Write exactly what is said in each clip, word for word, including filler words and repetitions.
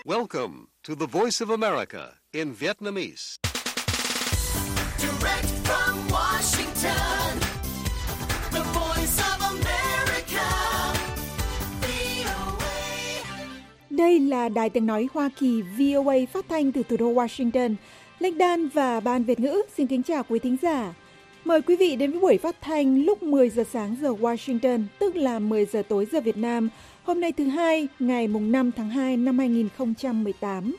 Welcome to the Voice of America in Vietnamese. Direct from Washington, the Voice of America, vê o a. Đây là Đài Tiếng nói Hoa Kỳ vê o a phát thanh từ thủ đô Washington. Lênh Đan và Ban Việt ngữ xin kính chào quý thính giả. Mời quý vị đến với buổi phát thanh lúc mười giờ sáng giờ Washington, tức là mười giờ tối giờ Việt Nam. Hôm nay thứ hai, ngày mùng năm tháng hai năm hai nghìn không trăm mười tám.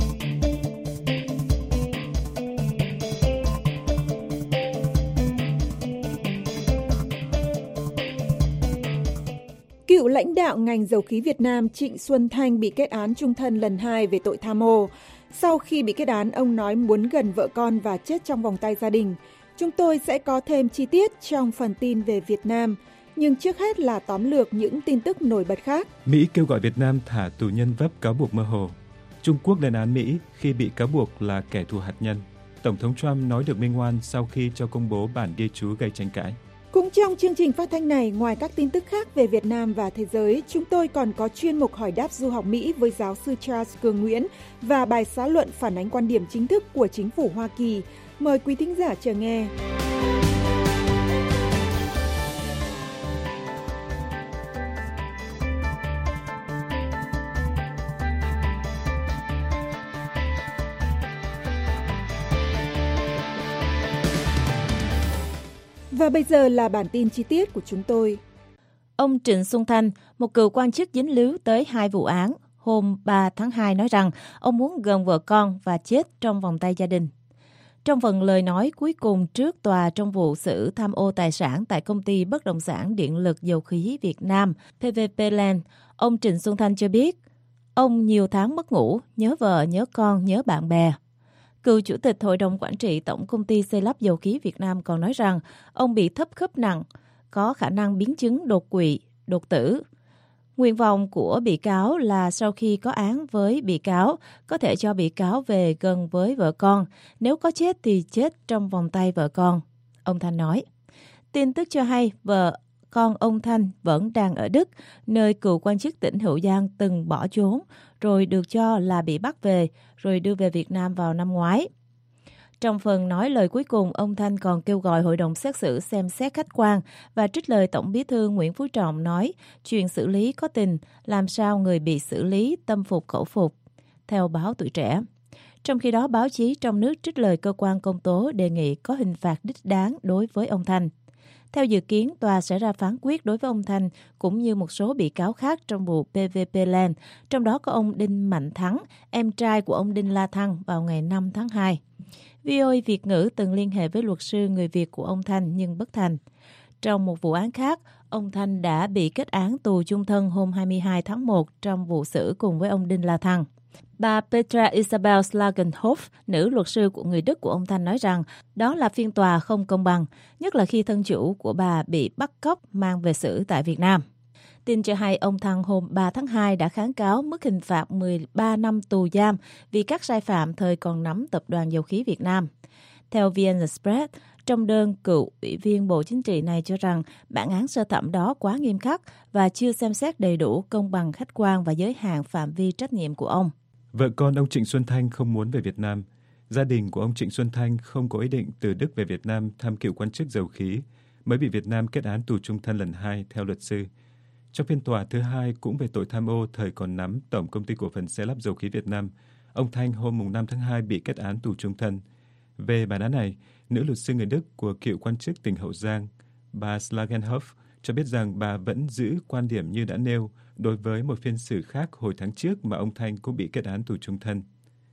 Cựu lãnh đạo ngành dầu khí Việt Nam Trịnh Xuân Thanh bị kết án chung thân lần hai về tội tham ô. Sau khi bị kết án, ông nói muốn gần vợ con và chết trong vòng tay gia đình. Chúng tôi sẽ có thêm chi tiết trong phần tin về Việt Nam. Nhưng trước hết là tóm lược những tin tức nổi bật khác. Mỹ kêu gọi Việt Nam thả tù nhân vấp cáo buộc mơ hồ. Trung Quốc lên án Mỹ khi bị cáo buộc là kẻ thù hạt nhân. Tổng thống Trump nói được minh oan sau khi cho công bố bản ghi chú gây tranh cãi. Cũng trong chương trình phát thanh này, ngoài các tin tức khác về Việt Nam và thế giới, chúng tôi còn có chuyên mục hỏi đáp du học Mỹ với giáo sư Charles Cường Nguyễn và bài xã luận phản ánh quan điểm chính thức của chính phủ Hoa Kỳ. Mời quý thính giả chờ nghe. Và bây giờ là bản tin chi tiết của chúng tôi. Ông Trịnh Xuân Thanh, một cựu quan chức dính líu tới hai vụ án, hôm ba tháng hai nói rằng ông muốn gần vợ con và chết trong vòng tay gia đình. Trong phần lời nói cuối cùng trước tòa trong vụ xử tham ô tài sản tại công ty bất động sản điện lực dầu khí Việt Nam pê vê pê Land, ông Trịnh Xuân Thanh cho biết ông nhiều tháng mất ngủ, nhớ vợ, nhớ con, nhớ bạn bè. Cựu chủ tịch Hội đồng Quản trị Tổng công ty xây lắp dầu khí Việt Nam còn nói rằng ông bị thấp khớp nặng, có khả năng biến chứng đột quỵ, đột tử. Nguyện vọng của bị cáo là sau khi có án với bị cáo, có thể cho bị cáo về gần với vợ con. Nếu có chết thì chết trong vòng tay vợ con, ông Thanh nói. Tin tức cho hay vợ con ông Thanh vẫn đang ở Đức, nơi cựu quan chức tỉnh Hậu Giang từng bỏ trốn, rồi được cho là bị bắt về, rồi đưa về Việt Nam vào năm ngoái. Trong phần nói lời cuối cùng, ông Thanh còn kêu gọi hội đồng xét xử xem xét khách quan và trích lời Tổng Bí thư Nguyễn Phú Trọng nói chuyện xử lý có tình, làm sao người bị xử lý tâm phục khẩu phục, theo báo Tuổi Trẻ. Trong khi đó, báo chí trong nước trích lời cơ quan công tố đề nghị có hình phạt đích đáng đối với ông Thanh. Theo dự kiến, tòa sẽ ra phán quyết đối với ông Thanh cũng như một số bị cáo khác trong vụ pê vê pê Land, trong đó có ông Đinh Mạnh Thắng, em trai của ông Đinh La Thăng vào ngày năm tháng hai. vê o a Việt ngữ từng liên hệ với luật sư người Việt của ông Thanh nhưng bất thành. Trong một vụ án khác, ông Thanh đã bị kết án tù chung thân hôm hai mươi hai tháng một trong vụ xử cùng với ông Đinh La Thăng. Bà Petra Isabel Slagenhoff, nữ luật sư của người Đức của ông Thanh nói rằng đó là phiên tòa không công bằng, nhất là khi thân chủ của bà bị bắt cóc mang về xử tại Việt Nam. Tin cho hay ông Thanh hôm ba tháng hai đã kháng cáo mức hình phạt mười ba năm tù giam vì các sai phạm thời còn nắm Tập đoàn Dầu khí Việt Nam. Theo vê en Express, trong đơn, cựu ủy viên Bộ Chính trị này cho rằng bản án sơ thẩm đó quá nghiêm khắc và chưa xem xét đầy đủ công bằng khách quan và giới hạn phạm vi trách nhiệm của ông. Vợ con ông Trịnh Xuân Thanh không muốn về Việt Nam. Gia đình của ông Trịnh Xuân Thanh không có ý định từ Đức về Việt Nam thăm cựu quan chức dầu khí, mới bị Việt Nam kết án tù chung thân lần hai theo luật sư. Trong phiên tòa thứ hai cũng về tội tham ô thời còn nắm Tổng công ty cổ phần xây lắp dầu khí Việt Nam, ông Thanh hôm năm tháng hai bị kết án tù chung thân. Về bản án này, nữ luật sư người Đức của cựu quan chức tỉnh Hậu Giang, bà Slagenhoff, cho biết rằng bà vẫn giữ quan điểm như đã nêu đối với một phiên xử khác hồi tháng trước mà ông Thanh cũng bị kết án tù chung thân.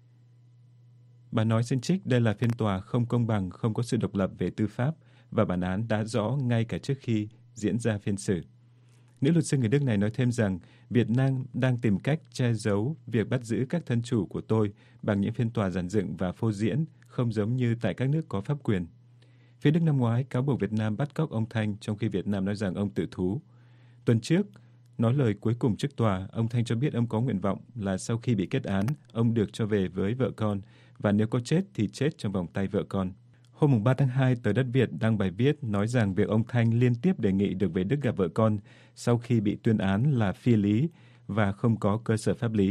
Bà nói xin trích đây là phiên tòa không công bằng, không có sự độc lập về tư pháp và bản án đã rõ ngay cả trước khi diễn ra phiên xử. Nữ luật sư người Đức này nói thêm rằng Việt Nam đang tìm cách che giấu việc bắt giữ các thân chủ của tôi bằng những phiên tòa giản dựng và phô diễn, không giống như tại các nước có pháp quyền. Phía Đức năm ngoái cáo buộc Việt Nam bắt cóc ông Thanh, trong khi Việt Nam nói rằng ông tự thú. Tuần trước, nói lời cuối cùng trước tòa, ông Thanh cho biết ông có nguyện vọng là sau khi bị kết án, ông được cho về với vợ con, và nếu có chết thì chết trong vòng tay vợ con. Hôm ba tháng hai, tờ Đất Việt đăng bài viết nói rằng việc ông Thanh liên tiếp đề nghị được về Đức gặp vợ con sau khi bị tuyên án là phi lý và không có cơ sở pháp lý.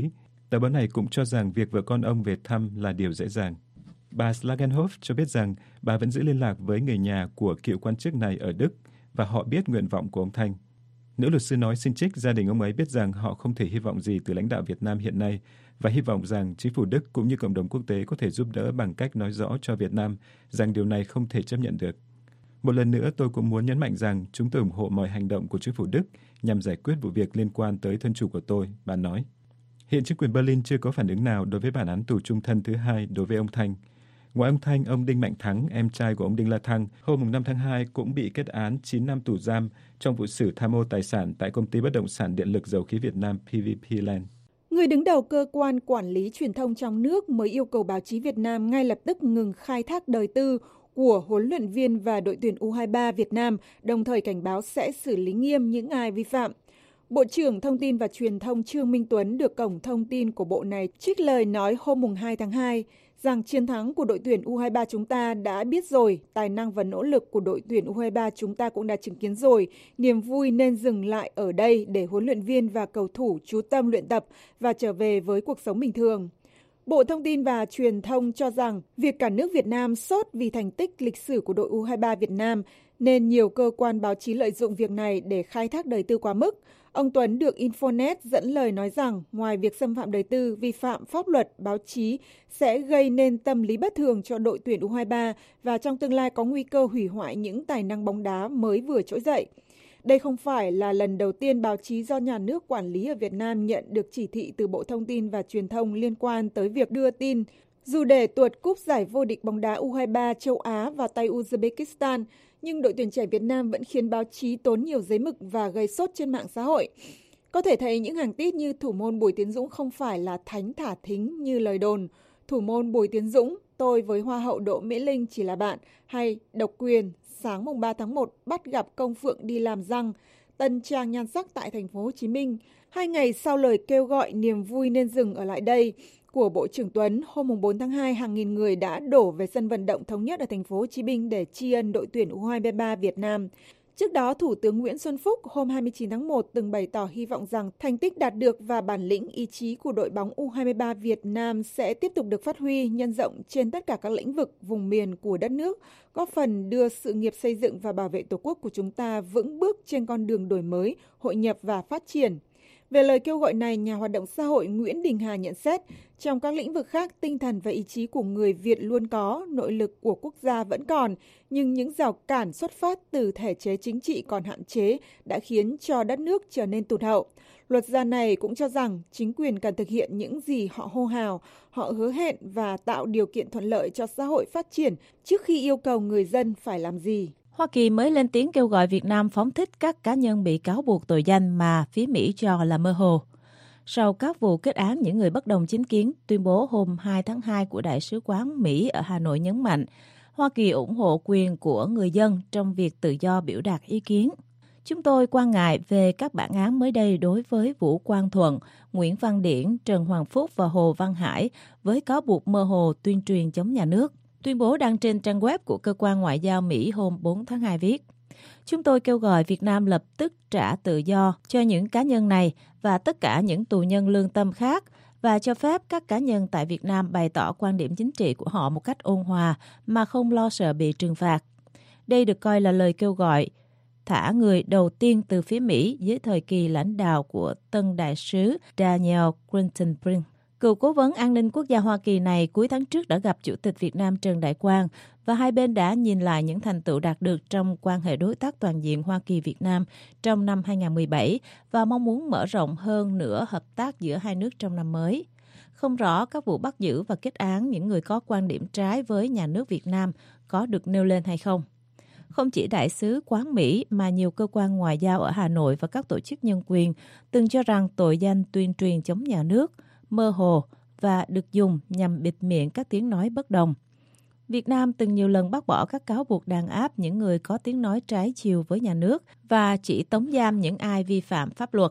Tờ báo này cũng cho rằng việc vợ con ông về thăm là điều dễ dàng. Bà Slagenhoff cho biết rằng bà vẫn giữ liên lạc với người nhà của cựu quan chức này ở Đức và họ biết nguyện vọng của ông Thanh. Nữ luật sư nói xin trích gia đình ông ấy biết rằng họ không thể hy vọng gì từ lãnh đạo Việt Nam hiện nay và hy vọng rằng chính phủ Đức cũng như cộng đồng quốc tế có thể giúp đỡ bằng cách nói rõ cho Việt Nam rằng điều này không thể chấp nhận được. Một lần nữa tôi cũng muốn nhấn mạnh rằng chúng tôi ủng hộ mọi hành động của chính phủ Đức nhằm giải quyết vụ việc liên quan tới thân chủ của tôi, bà nói. Hiện chính quyền Berlin chưa có phản ứng nào đối với bản án tù chung thân thứ hai đối với ông Thanh. Ngoài ông Thanh, ông Đinh Mạnh Thắng, em trai của ông Đinh La Thăng, hôm năm tháng hai cũng bị kết án chín năm tù giam trong vụ xử tham ô tài sản tại công ty bất động sản điện lực dầu khí Việt Nam pê vê pê Land. Người đứng đầu cơ quan quản lý truyền thông trong nước mới yêu cầu báo chí Việt Nam ngay lập tức ngừng khai thác đời tư của huấn luyện viên và đội tuyển U hai ba Việt Nam, đồng thời cảnh báo sẽ xử lý nghiêm những ai vi phạm. Bộ trưởng Thông tin và Truyền thông Trương Minh Tuấn được cổng thông tin của bộ này trích lời nói hôm hai tháng hai rằng chiến thắng của đội tuyển U hai ba chúng ta đã biết rồi, tài năng và nỗ lực của đội tuyển U hai ba chúng ta cũng đã chứng kiến rồi, niềm vui nên dừng lại ở đây để huấn luyện viên và cầu thủ chú tâm luyện tập và trở về với cuộc sống bình thường. Bộ Thông tin và Truyền thông cho rằng việc cả nước Việt Nam sốt vì thành tích lịch sử của đội U hai ba Việt Nam nên nhiều cơ quan báo chí lợi dụng việc này để khai thác đời tư quá mức. Ông Tuấn được Infonet dẫn lời nói rằng ngoài việc xâm phạm đời tư, vi phạm pháp luật, báo chí sẽ gây nên tâm lý bất thường cho đội tuyển U hai ba và trong tương lai có nguy cơ hủy hoại những tài năng bóng đá mới vừa trỗi dậy. Đây không phải là lần đầu tiên báo chí do nhà nước quản lý ở Việt Nam nhận được chỉ thị từ Bộ Thông tin và Truyền thông liên quan tới việc đưa tin. Dù để tuột cúp giải vô địch bóng đá U hai ba châu Á vào tay Uzbekistan, nhưng đội tuyển trẻ Việt Nam vẫn khiến báo chí tốn nhiều giấy mực và gây sốt trên mạng xã hội. Có thể thấy những hàng tít như thủ môn Bùi Tiến Dũng không phải là thánh thả thính như lời đồn. Thủ môn Bùi Tiến Dũng, tôi với Hoa hậu Đỗ Mỹ Linh chỉ là bạn, hay độc quyền, sáng mùng ba tháng một bắt gặp Công Phượng đi làm răng, tân trang nhan sắc tại thành phố Hồ Chí Minh. Hai ngày sau lời kêu gọi niềm vui nên dừng ở lại đây của Bộ trưởng Tuấn, hôm bốn tháng hai, hàng nghìn người đã đổ về sân vận động Thống Nhất ở thành phố Hồ Chí Minh để tri ân đội tuyển U hai ba Việt Nam. Trước đó, Thủ tướng Nguyễn Xuân Phúc hôm hai mươi chín tháng một từng bày tỏ hy vọng rằng thành tích đạt được và bản lĩnh ý chí của đội bóng U hai ba Việt Nam sẽ tiếp tục được phát huy, nhân rộng trên tất cả các lĩnh vực, vùng miền của đất nước, góp phần đưa sự nghiệp xây dựng và bảo vệ Tổ quốc của chúng ta vững bước trên con đường đổi mới, hội nhập và phát triển. Về lời kêu gọi này, nhà hoạt động xã hội Nguyễn Đình Hà nhận xét, trong các lĩnh vực khác, tinh thần và ý chí của người Việt luôn có, nội lực của quốc gia vẫn còn, nhưng những rào cản xuất phát từ thể chế chính trị còn hạn chế đã khiến cho đất nước trở nên tụt hậu. Luật gia này cũng cho rằng chính quyền cần thực hiện những gì họ hô hào, họ hứa hẹn và tạo điều kiện thuận lợi cho xã hội phát triển trước khi yêu cầu người dân phải làm gì. Hoa Kỳ mới lên tiếng kêu gọi Việt Nam phóng thích các cá nhân bị cáo buộc tội danh mà phía Mỹ cho là mơ hồ. Sau các vụ kết án những người bất đồng chính kiến, tuyên bố hôm hai tháng hai của Đại sứ quán Mỹ ở Hà Nội nhấn mạnh, Hoa Kỳ ủng hộ quyền của người dân trong việc tự do biểu đạt ý kiến. Chúng tôi quan ngại về các bản án mới đây đối với Vũ Quang Thuận, Nguyễn Văn Điển, Trần Hoàng Phúc và Hồ Văn Hải với cáo buộc mơ hồ tuyên truyền chống nhà nước. Tuyên bố đăng trên trang web của Cơ quan Ngoại giao Mỹ hôm bốn tháng hai viết, chúng tôi kêu gọi Việt Nam lập tức trả tự do cho những cá nhân này và tất cả những tù nhân lương tâm khác và cho phép các cá nhân tại Việt Nam bày tỏ quan điểm chính trị của họ một cách ôn hòa mà không lo sợ bị trừng phạt. Đây được coi là lời kêu gọi thả người đầu tiên từ phía Mỹ dưới thời kỳ lãnh đạo của tân đại sứ Daniel Crittenbrink. Cựu cố vấn an ninh quốc gia Hoa Kỳ này cuối tháng trước đã gặp Chủ tịch Việt Nam Trần Đại Quang và hai bên đã nhìn lại những thành tựu đạt được trong quan hệ đối tác toàn diện Hoa Kỳ-Việt Nam trong năm hai không một bảy và mong muốn mở rộng hơn nữa hợp tác giữa hai nước trong năm mới. Không rõ các vụ bắt giữ và kết án những người có quan điểm trái với nhà nước Việt Nam có được nêu lên hay không. Không chỉ đại sứ quán Mỹ mà nhiều cơ quan ngoại giao ở Hà Nội và các tổ chức nhân quyền từng cho rằng tội danh tuyên truyền chống nhà nước mơ hồ và được dùng nhằm bịt miệng các tiếng nói bất đồng. Việt Nam từng nhiều lần bác bỏ các cáo buộc đàn áp những người có tiếng nói trái chiều với nhà nước và chỉ tống giam những ai vi phạm pháp luật.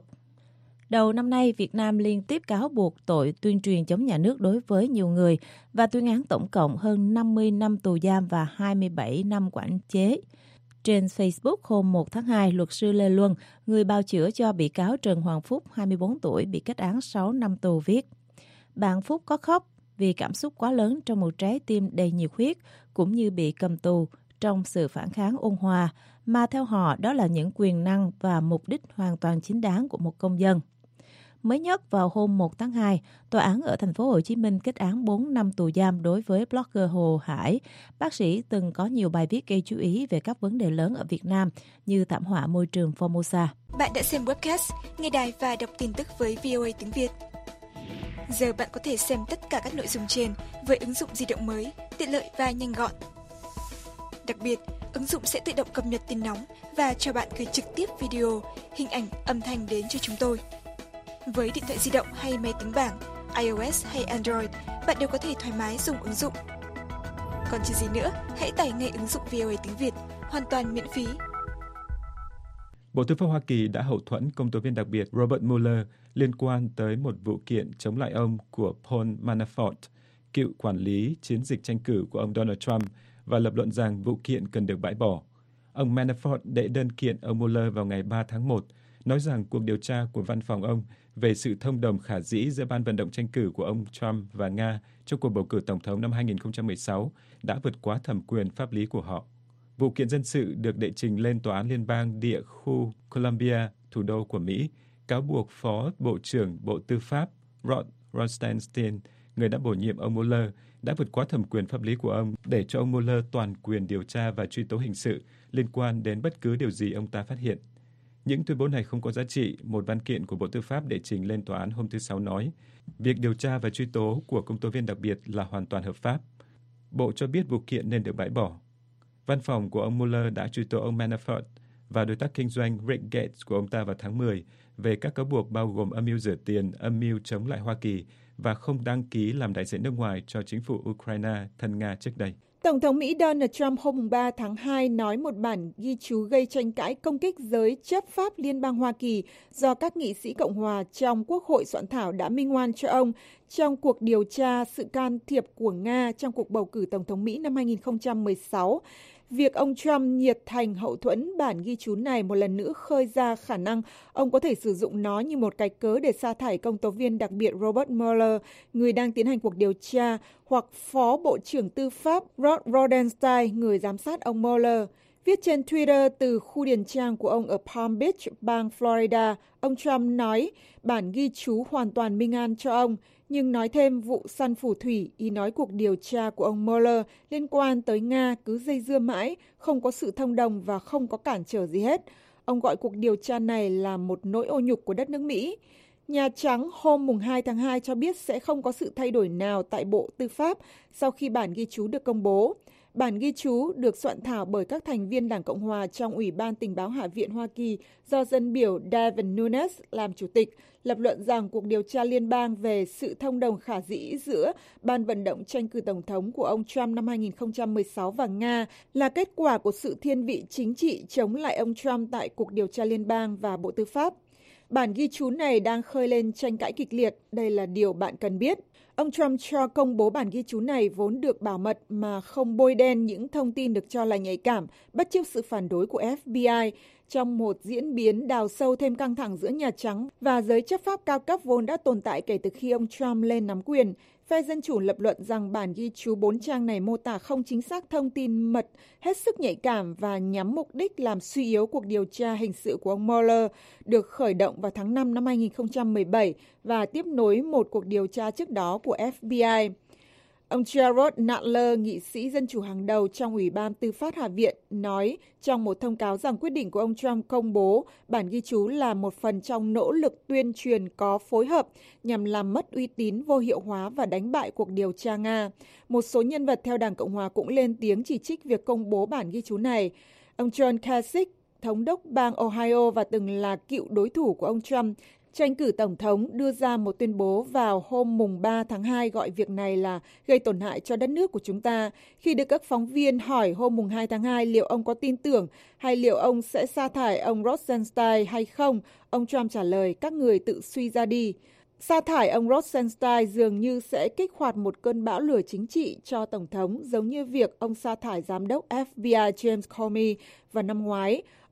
Đầu năm nay, Việt Nam liên tiếp cáo buộc tội tuyên truyền chống nhà nước đối với nhiều người và tuyên án tổng cộng hơn năm mươi năm tù giam và hai mươi bảy năm quản chế. Trên Facebook hôm một tháng hai, luật sư Lê Luân, người bào chữa cho bị cáo Trần Hoàng Phúc, hai mươi bốn tuổi, bị kết án sáu năm tù viết. bạn Phúc có khóc vì cảm xúc quá lớn trong một trái tim đầy nhiệt huyết, cũng như bị cầm tù trong sự phản kháng ôn hòa, mà theo họ đó là những quyền năng và mục đích hoàn toàn chính đáng của một công dân. Mới nhất vào hôm một tháng hai, tòa án ở thành phố Hồ Chí Minh kết án bốn năm tù giam đối với blogger Hồ Hải, bác sĩ từng có nhiều bài viết gây chú ý về các vấn đề lớn ở Việt Nam như thảm họa môi trường Formosa. Bạn đã xem webcast, nghe đài và đọc tin tức với vê o a tiếng Việt. Giờ bạn có thể xem tất cả các nội dung trên với ứng dụng di động mới, tiện lợi và nhanh gọn. Đặc biệt, ứng dụng sẽ tự động cập nhật tin nóng và cho bạn gửi trực tiếp video, hình ảnh, âm thanh đến cho chúng tôi. Với điện thoại di động hay máy tính bảng, iOS hay Android, bạn đều có thể thoải mái dùng ứng dụng. Còn chờ gì nữa, hãy tải ngay ứng dụng vê o a tiếng Việt, hoàn toàn miễn phí. Bộ Tư pháp Hoa Kỳ đã hậu thuẫn công tố viên đặc biệt Robert Mueller liên quan tới một vụ kiện chống lại ông của Paul Manafort, cựu quản lý chiến dịch tranh cử của ông Donald Trump, và lập luận rằng vụ kiện cần được bãi bỏ. Ông Manafort đệ đơn kiện ông Mueller vào ngày ba tháng một, nói rằng cuộc điều tra của văn phòng ông về sự thông đồng khả dĩ giữa ban vận động tranh cử của ông Trump và Nga trong cuộc bầu cử tổng thống năm hai không một sáu đã vượt quá thẩm quyền pháp lý của họ. Vụ kiện dân sự được đệ trình lên Tòa án Liên bang địa khu Columbia, thủ đô của Mỹ, cáo buộc Phó Bộ trưởng Bộ Tư pháp Rod Rosenstein, người đã bổ nhiệm ông Mueller, đã vượt quá thẩm quyền pháp lý của ông để cho ông Mueller toàn quyền điều tra và truy tố hình sự liên quan đến bất cứ điều gì ông ta phát hiện. Những tuyên bố này không có giá trị, một văn kiện của Bộ Tư pháp đệ trình lên tòa án hôm thứ Sáu nói. Việc điều tra và truy tố của công tố viên đặc biệt là hoàn toàn hợp pháp. Bộ cho biết vụ kiện nên được bãi bỏ. Văn phòng của ông Mueller đã truy tố ông Manafort và đối tác kinh doanh Rick Gates của ông ta vào tháng mười về các cáo buộc bao gồm âm mưu rửa tiền, âm mưu chống lại Hoa Kỳ và không đăng ký làm đại diện nước ngoài cho chính phủ Ukraine thân Nga trước đây. Tổng thống Mỹ Donald Trump hôm ba tháng hai nói một bản ghi chú gây tranh cãi công kích giới chấp pháp Liên bang Hoa Kỳ do các nghị sĩ Cộng hòa trong Quốc hội soạn thảo đã minh oan cho ông trong cuộc điều tra sự can thiệp của Nga trong cuộc bầu cử Tổng thống Mỹ năm hai không một sáu. Việc ông Trump nhiệt thành hậu thuẫn bản ghi chú này một lần nữa khơi ra khả năng ông có thể sử dụng nó như một cái cớ để sa thải công tố viên đặc biệt Robert Mueller, người đang tiến hành cuộc điều tra, hoặc Phó Bộ trưởng Tư pháp Rod Rosenstein, người giám sát ông Mueller. Viết trên Twitter từ khu điền trang của ông ở Palm Beach, bang Florida, ông Trump nói bản ghi chú hoàn toàn minh oan cho ông, nhưng nói thêm vụ săn phù thủy, ý nói cuộc điều tra của ông Mueller liên quan tới Nga cứ dây dưa mãi, không có sự thông đồng và không có cản trở gì hết. Ông gọi cuộc điều tra này là một nỗi ô nhục của đất nước Mỹ. Nhà Trắng hôm mùng hai tháng hai cho biết sẽ không có sự thay đổi nào tại Bộ Tư pháp sau khi bản ghi chú được công bố. Bản ghi chú được soạn thảo bởi các thành viên Đảng Cộng hòa trong Ủy ban Tình báo Hạ viện Hoa Kỳ do dân biểu Devin Nunes làm chủ tịch, lập luận rằng cuộc điều tra liên bang về sự thông đồng khả dĩ giữa ban vận động tranh cử tổng thống của ông Trump năm hai không một sáu và Nga là kết quả của sự thiên vị chính trị chống lại ông Trump tại cuộc điều tra liên bang và Bộ Tư pháp. Bản ghi chú này đang khơi lên tranh cãi kịch liệt, đây là điều bạn cần biết. Ông Trump cho công bố bản ghi chú này vốn được bảo mật mà không bôi đen những thông tin được cho là nhạy cảm, bất chấp sự phản đối của ép bê i, trong một diễn biến đào sâu thêm căng thẳng giữa Nhà Trắng và giới chấp pháp cao cấp vốn đã tồn tại kể từ khi ông Trump lên nắm quyền. Phe Dân Chủ lập luận rằng bản ghi chú bốn trang này mô tả không chính xác thông tin mật hết sức nhạy cảm và nhắm mục đích làm suy yếu cuộc điều tra hình sự của ông Mueller, được khởi động vào tháng năm năm hai không một bảy và tiếp nối một cuộc điều tra trước đó của ép bê i. Ông Gerald Nadler, nghị sĩ Dân Chủ hàng đầu trong Ủy ban Tư pháp Hạ viện, nói trong một thông cáo rằng quyết định của ông Trump công bố bản ghi chú là một phần trong nỗ lực tuyên truyền có phối hợp nhằm làm mất uy tín, vô hiệu hóa và đánh bại cuộc điều tra Nga. Một số nhân vật theo Đảng Cộng hòa cũng lên tiếng chỉ trích việc công bố bản ghi chú này. Ông John Kasich, thống đốc bang Ohio và từng là cựu đối thủ của ông Trump, tranh cử tổng thống, đưa ra một tuyên bố vào hôm mùng ba tháng hai gọi việc này là gây tổn hại cho đất nước của chúng ta. Khi được các phóng viên hỏi hôm mùng hai tháng hai liệu ông có tin tưởng hay liệu ông sẽ sa thải ông Rosenstein hay không, ông Trump trả lời các người tự suy ra đi. Sa thải ông Rosenstein dường như sẽ kích hoạt một cơn bão lửa chính trị cho Tổng thống, giống như việc ông sa thải giám đốc ép bê i James Comey vào năm ngoái.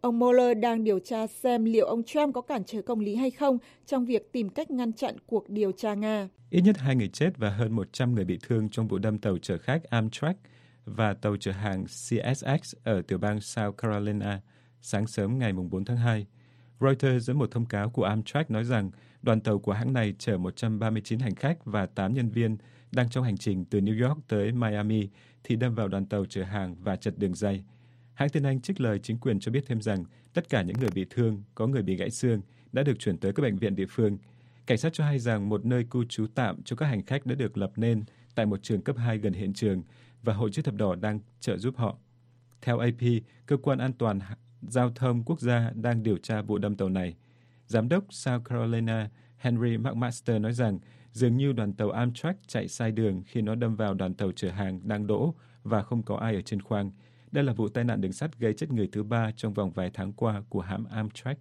Ông Mueller đang điều tra xem liệu ông Trump có cản trở công lý hay không trong việc tìm cách ngăn chặn cuộc điều tra Nga. Ít nhất hai người chết và hơn một trăm người bị thương trong vụ đâm tàu chở khách Amtrak và tàu chở hàng xê ét ích ở tiểu bang South Carolina sáng sớm ngày bốn tháng hai. Reuters dẫn một thông cáo của Amtrak nói rằng đoàn tàu của hãng này chở một trăm ba mươi chín hành khách và tám nhân viên đang trong hành trình từ New York tới Miami thì đâm vào đoàn tàu chở hàng và chật đường ray. Hãng tin Anh trích lời chính quyền cho biết thêm rằng tất cả những người bị thương, có người bị gãy xương, đã được chuyển tới các bệnh viện địa phương. Cảnh sát cho hay rằng một nơi cư trú tạm cho các hành khách đã được lập nên tại một trường cấp hai gần hiện trường và Hội chữ thập đỏ đang trợ giúp họ. Theo a pê, cơ quan an toàn giao thông quốc gia đang điều tra vụ đâm tàu này. Giám đốc South Carolina Henry McMaster nói rằng dường như đoàn tàu Amtrak chạy sai đường khi nó đâm vào đoàn tàu chở hàng đang đỗ và không có ai ở trên khoang. Đây là vụ tai nạn đường sắt gây chết người thứ ba trong vòng vài tháng qua của hãng Amtrak.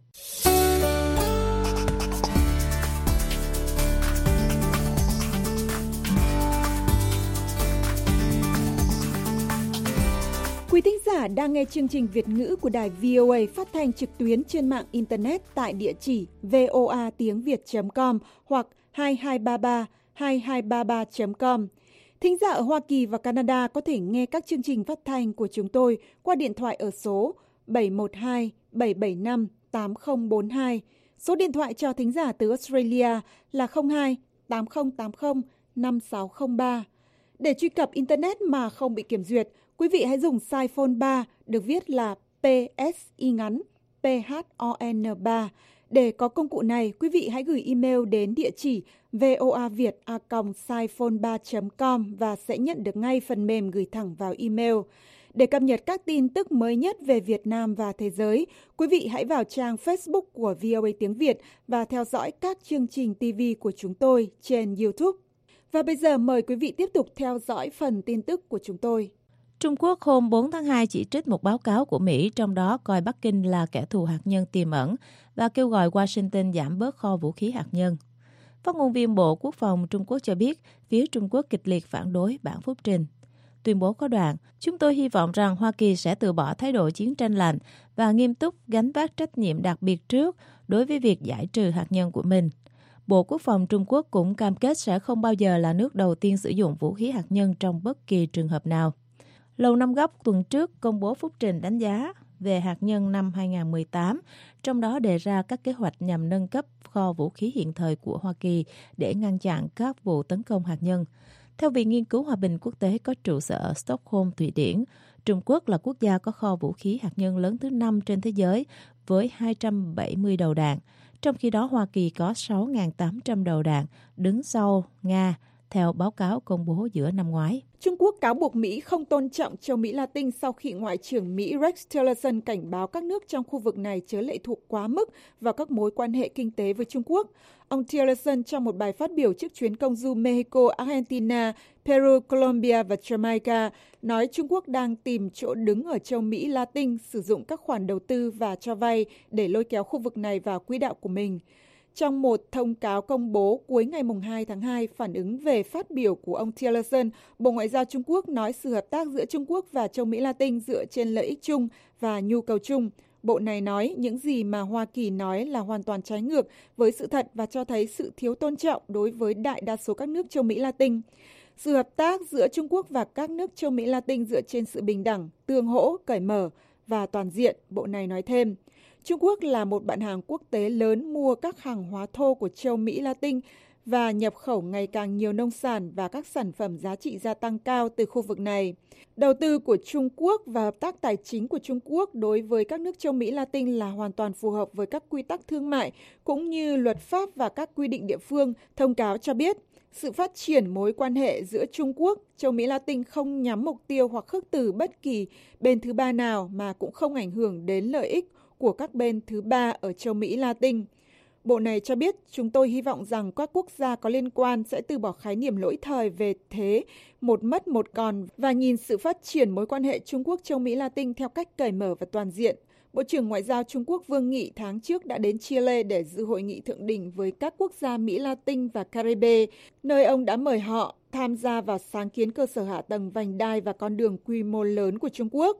Quý thính giả đang nghe chương trình Việt ngữ của đài vê o a phát thanh trực tuyến trên mạng Internet tại địa chỉ voa tiếng việt chấm com hoặc hai hai ba ba hai hai ba ba chấm com. Thính giả ở Hoa Kỳ và Canada có thể nghe các chương trình phát thanh của chúng tôi qua điện thoại ở số bảy một hai bảy bảy năm tám không bốn hai. Số điện thoại cho thính giả từ Australia là không hai tám không tám không năm sáu không ba. Để truy cập Internet mà không bị kiểm duyệt, quý vị hãy dùng size phone ba được viết là pê ét i ngắn pê hát o en ba. Để có công cụ này, quý vị hãy gửi email đến địa chỉ voaviet a còng siphone ba chấm com và sẽ nhận được ngay phần mềm gửi thẳng vào email. Để cập nhật các tin tức mới nhất về Việt Nam và thế giới, quý vị hãy vào trang Facebook của vê o a tiếng Việt và theo dõi các chương trình ti vi của chúng tôi trên YouTube. Và bây giờ mời quý vị tiếp tục theo dõi phần tin tức của chúng tôi. Trung Quốc hôm bốn tháng hai chỉ trích một báo cáo của Mỹ, trong đó coi Bắc Kinh là kẻ thù hạt nhân tiềm ẩn và kêu gọi Washington giảm bớt kho vũ khí hạt nhân. Phát ngôn viên Bộ Quốc phòng Trung Quốc cho biết phía Trung Quốc kịch liệt phản đối bản phúc trình. Tuyên bố có đoạn, chúng tôi hy vọng rằng Hoa Kỳ sẽ từ bỏ thái độ chiến tranh lạnh và nghiêm túc gánh vác trách nhiệm đặc biệt trước đối với việc giải trừ hạt nhân của mình. Bộ Quốc phòng Trung Quốc cũng cam kết sẽ không bao giờ là nước đầu tiên sử dụng vũ khí hạt nhân trong bất kỳ trường hợp nào. Lầu Năm Góc tuần trước công bố phúc trình đánh giá về hạt nhân năm hai không một tám, trong đó đề ra các kế hoạch nhằm nâng cấp kho vũ khí hiện thời của Hoa Kỳ để ngăn chặn các vụ tấn công hạt nhân. Theo Viện Nghiên cứu Hòa bình Quốc tế có trụ sở ở Stockholm, Thụy Điển, Trung Quốc là quốc gia có kho vũ khí hạt nhân lớn thứ năm trên thế giới với hai trăm bảy mươi đầu đạn. Trong khi đó, Hoa Kỳ có sáu nghìn tám trăm đầu đạn, đứng sau Nga, theo báo cáo công bố giữa năm ngoái. Trung Quốc cáo buộc Mỹ không tôn trọng châu Mỹ Latin sau khi Ngoại trưởng Mỹ Rex Tillerson cảnh báo các nước trong khu vực này chớ lệ thuộc quá mức vào các mối quan hệ kinh tế với Trung Quốc. Ông Tillerson trong một bài phát biểu trước chuyến công du Mexico, Argentina, Peru, Colombia và Jamaica nói Trung Quốc đang tìm chỗ đứng ở châu Mỹ Latin, sử dụng các khoản đầu tư và cho vay để lôi kéo khu vực này vào quỹ đạo của mình. Trong một thông cáo công bố cuối ngày hai tháng hai phản ứng về phát biểu của ông Tillerson, Bộ Ngoại giao Trung Quốc nói sự hợp tác giữa Trung Quốc và châu Mỹ Latin dựa trên lợi ích chung và nhu cầu chung. Bộ này nói những gì mà Hoa Kỳ nói là hoàn toàn trái ngược với sự thật và cho thấy sự thiếu tôn trọng đối với đại đa số các nước châu Mỹ Latin. Sự hợp tác giữa Trung Quốc và các nước châu Mỹ Latin dựa trên sự bình đẳng, tương hỗ, cởi mở và toàn diện, Bộ này nói thêm. Trung Quốc là một bạn hàng quốc tế lớn mua các hàng hóa thô của châu Mỹ Latin và nhập khẩu ngày càng nhiều nông sản và các sản phẩm giá trị gia tăng cao từ khu vực này. Đầu tư của Trung Quốc và hợp tác tài chính của Trung Quốc đối với các nước châu Mỹ Latin là hoàn toàn phù hợp với các quy tắc thương mại cũng như luật pháp và các quy định địa phương, thông cáo cho biết. Sự phát triển mối quan hệ giữa Trung Quốc, châu Mỹ Latin không nhắm mục tiêu hoặc khước từ bất kỳ bên thứ ba nào mà cũng không ảnh hưởng đến lợi ích của các bên thứ ba ở châu Mỹ Latin. Bộ này cho biết chúng tôi hy vọng rằng các quốc gia có liên quan sẽ từ bỏ khái niệm lỗi thời về thế một mất một còn và nhìn sự phát triển mối quan hệ Trung Quốc châu Mỹ Latin theo cách cởi mở và toàn diện. Bộ trưởng Ngoại giao Trung Quốc Vương Nghị tháng trước đã đến Chile để dự hội nghị thượng đỉnh với các quốc gia Mỹ Latin và Caribe, nơi ông đã mời họ tham gia vào sáng kiến cơ sở hạ tầng vành đai và con đường quy mô lớn của Trung Quốc.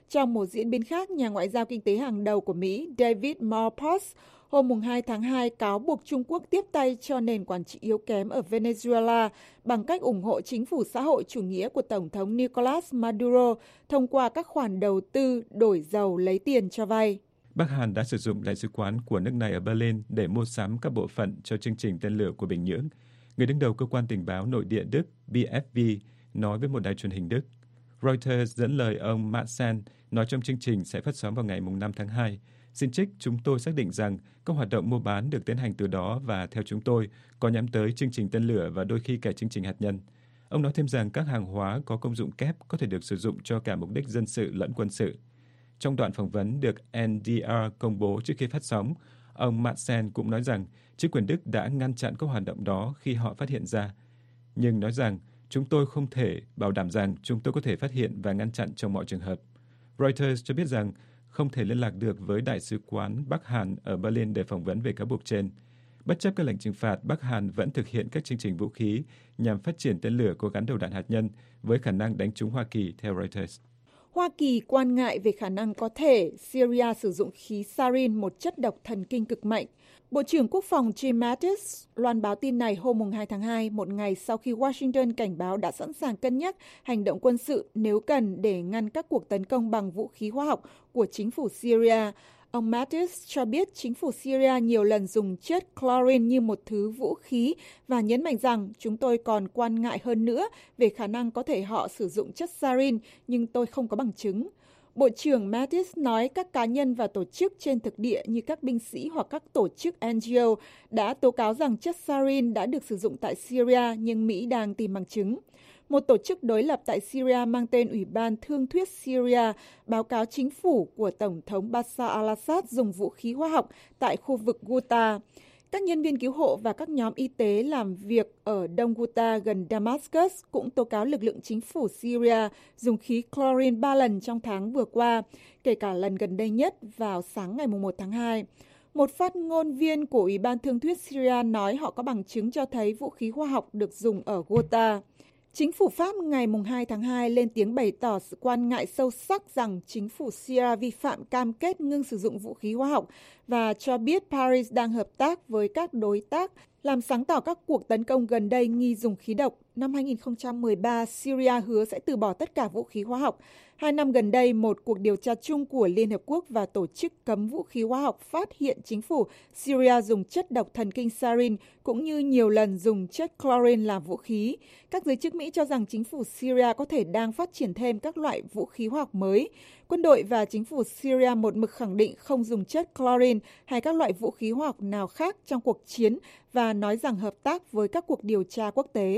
Trong một diễn biến khác, nhà ngoại giao kinh tế hàng đầu của Mỹ David Malpass hôm hai tháng hai cáo buộc Trung Quốc tiếp tay cho nền quản trị yếu kém ở Venezuela bằng cách ủng hộ chính phủ xã hội chủ nghĩa của Tổng thống Nicolas Maduro thông qua các khoản đầu tư đổi dầu lấy tiền cho vay. Bắc Hàn đã sử dụng đại sứ quán của nước này ở Berlin để mua sắm các bộ phận cho chương trình tên lửa của Bình Nhưỡng. Người đứng đầu cơ quan tình báo nội địa Đức B F V nói với một đài truyền hình Đức. Reuters dẫn lời ông Madsen nói trong chương trình sẽ phát sóng vào ngày năm tháng hai. Xin trích, chúng tôi xác định rằng các hoạt động mua bán được tiến hành từ đó và theo chúng tôi có nhắm tới chương trình tên lửa và đôi khi cả chương trình hạt nhân. Ông nói thêm rằng các hàng hóa có công dụng kép có thể được sử dụng cho cả mục đích dân sự lẫn quân sự. Trong đoạn phỏng vấn được N D R công bố trước khi phát sóng, ông Madsen cũng nói rằng chính quyền Đức đã ngăn chặn các hoạt động đó khi họ phát hiện ra, nhưng nói rằng chúng tôi không thể bảo đảm rằng chúng tôi có thể phát hiện và ngăn chặn trong mọi trường hợp. Reuters cho biết rằng không thể liên lạc được với Đại sứ quán Bắc Hàn ở Berlin để phỏng vấn về cáo buộc trên. Bất chấp các lệnh trừng phạt, Bắc Hàn vẫn thực hiện các chương trình vũ khí nhằm phát triển tên lửa có gắn đầu đạn hạt nhân với khả năng đánh trúng Hoa Kỳ, theo Reuters. Hoa Kỳ quan ngại về khả năng có thể Syria sử dụng khí sarin, một chất độc thần kinh cực mạnh. Bộ trưởng Quốc phòng Jim Mattis loan báo tin này hôm hai tháng hai, một ngày sau khi Washington cảnh báo đã sẵn sàng cân nhắc hành động quân sự nếu cần để ngăn các cuộc tấn công bằng vũ khí hóa học của chính phủ Syria. Ông Mattis cho biết chính phủ Syria nhiều lần dùng chất chlorine như một thứ vũ khí và nhấn mạnh rằng chúng tôi còn quan ngại hơn nữa về khả năng có thể họ sử dụng chất sarin, nhưng tôi không có bằng chứng. Bộ trưởng Mattis nói các cá nhân và tổ chức trên thực địa như các binh sĩ hoặc các tổ chức N G O đã tố cáo rằng chất sarin đã được sử dụng tại Syria, nhưng Mỹ đang tìm bằng chứng. Một tổ chức đối lập tại Syria mang tên Ủy ban Thương thuyết Syria báo cáo chính phủ của Tổng thống Bashar al-Assad dùng vũ khí hóa học tại khu vực Ghouta. Các nhân viên cứu hộ và các nhóm y tế làm việc ở đông Ghouta gần Damascus cũng tố cáo lực lượng chính phủ Syria dùng khí chlorine ba lần trong tháng vừa qua, kể cả lần gần đây nhất vào sáng ngày một tháng hai. Một phát ngôn viên của Ủy ban Thương thuyết Syria nói họ có bằng chứng cho thấy vũ khí hóa học được dùng ở Ghouta. Chính phủ Pháp ngày hai tháng hai lên tiếng bày tỏ sự quan ngại sâu sắc rằng chính phủ Syria vi phạm cam kết ngưng sử dụng vũ khí hóa học và cho biết Paris đang hợp tác với các đối tác làm sáng tỏ các cuộc tấn công gần đây nghi dùng khí độc. Năm hai nghìn không trăm mười ba, Syria hứa sẽ từ bỏ tất cả vũ khí hóa học. Hai năm gần đây, một cuộc điều tra chung của Liên Hợp Quốc và Tổ chức Cấm Vũ khí Hóa học phát hiện chính phủ Syria dùng chất độc thần kinh sarin cũng như nhiều lần dùng chất chlorine làm vũ khí. Các giới chức Mỹ cho rằng chính phủ Syria có thể đang phát triển thêm các loại vũ khí hóa học mới. Quân đội và chính phủ Syria một mực khẳng định không dùng chất chlorine hay các loại vũ khí hóa học nào khác trong cuộc chiến và nói rằng hợp tác với các cuộc điều tra quốc tế.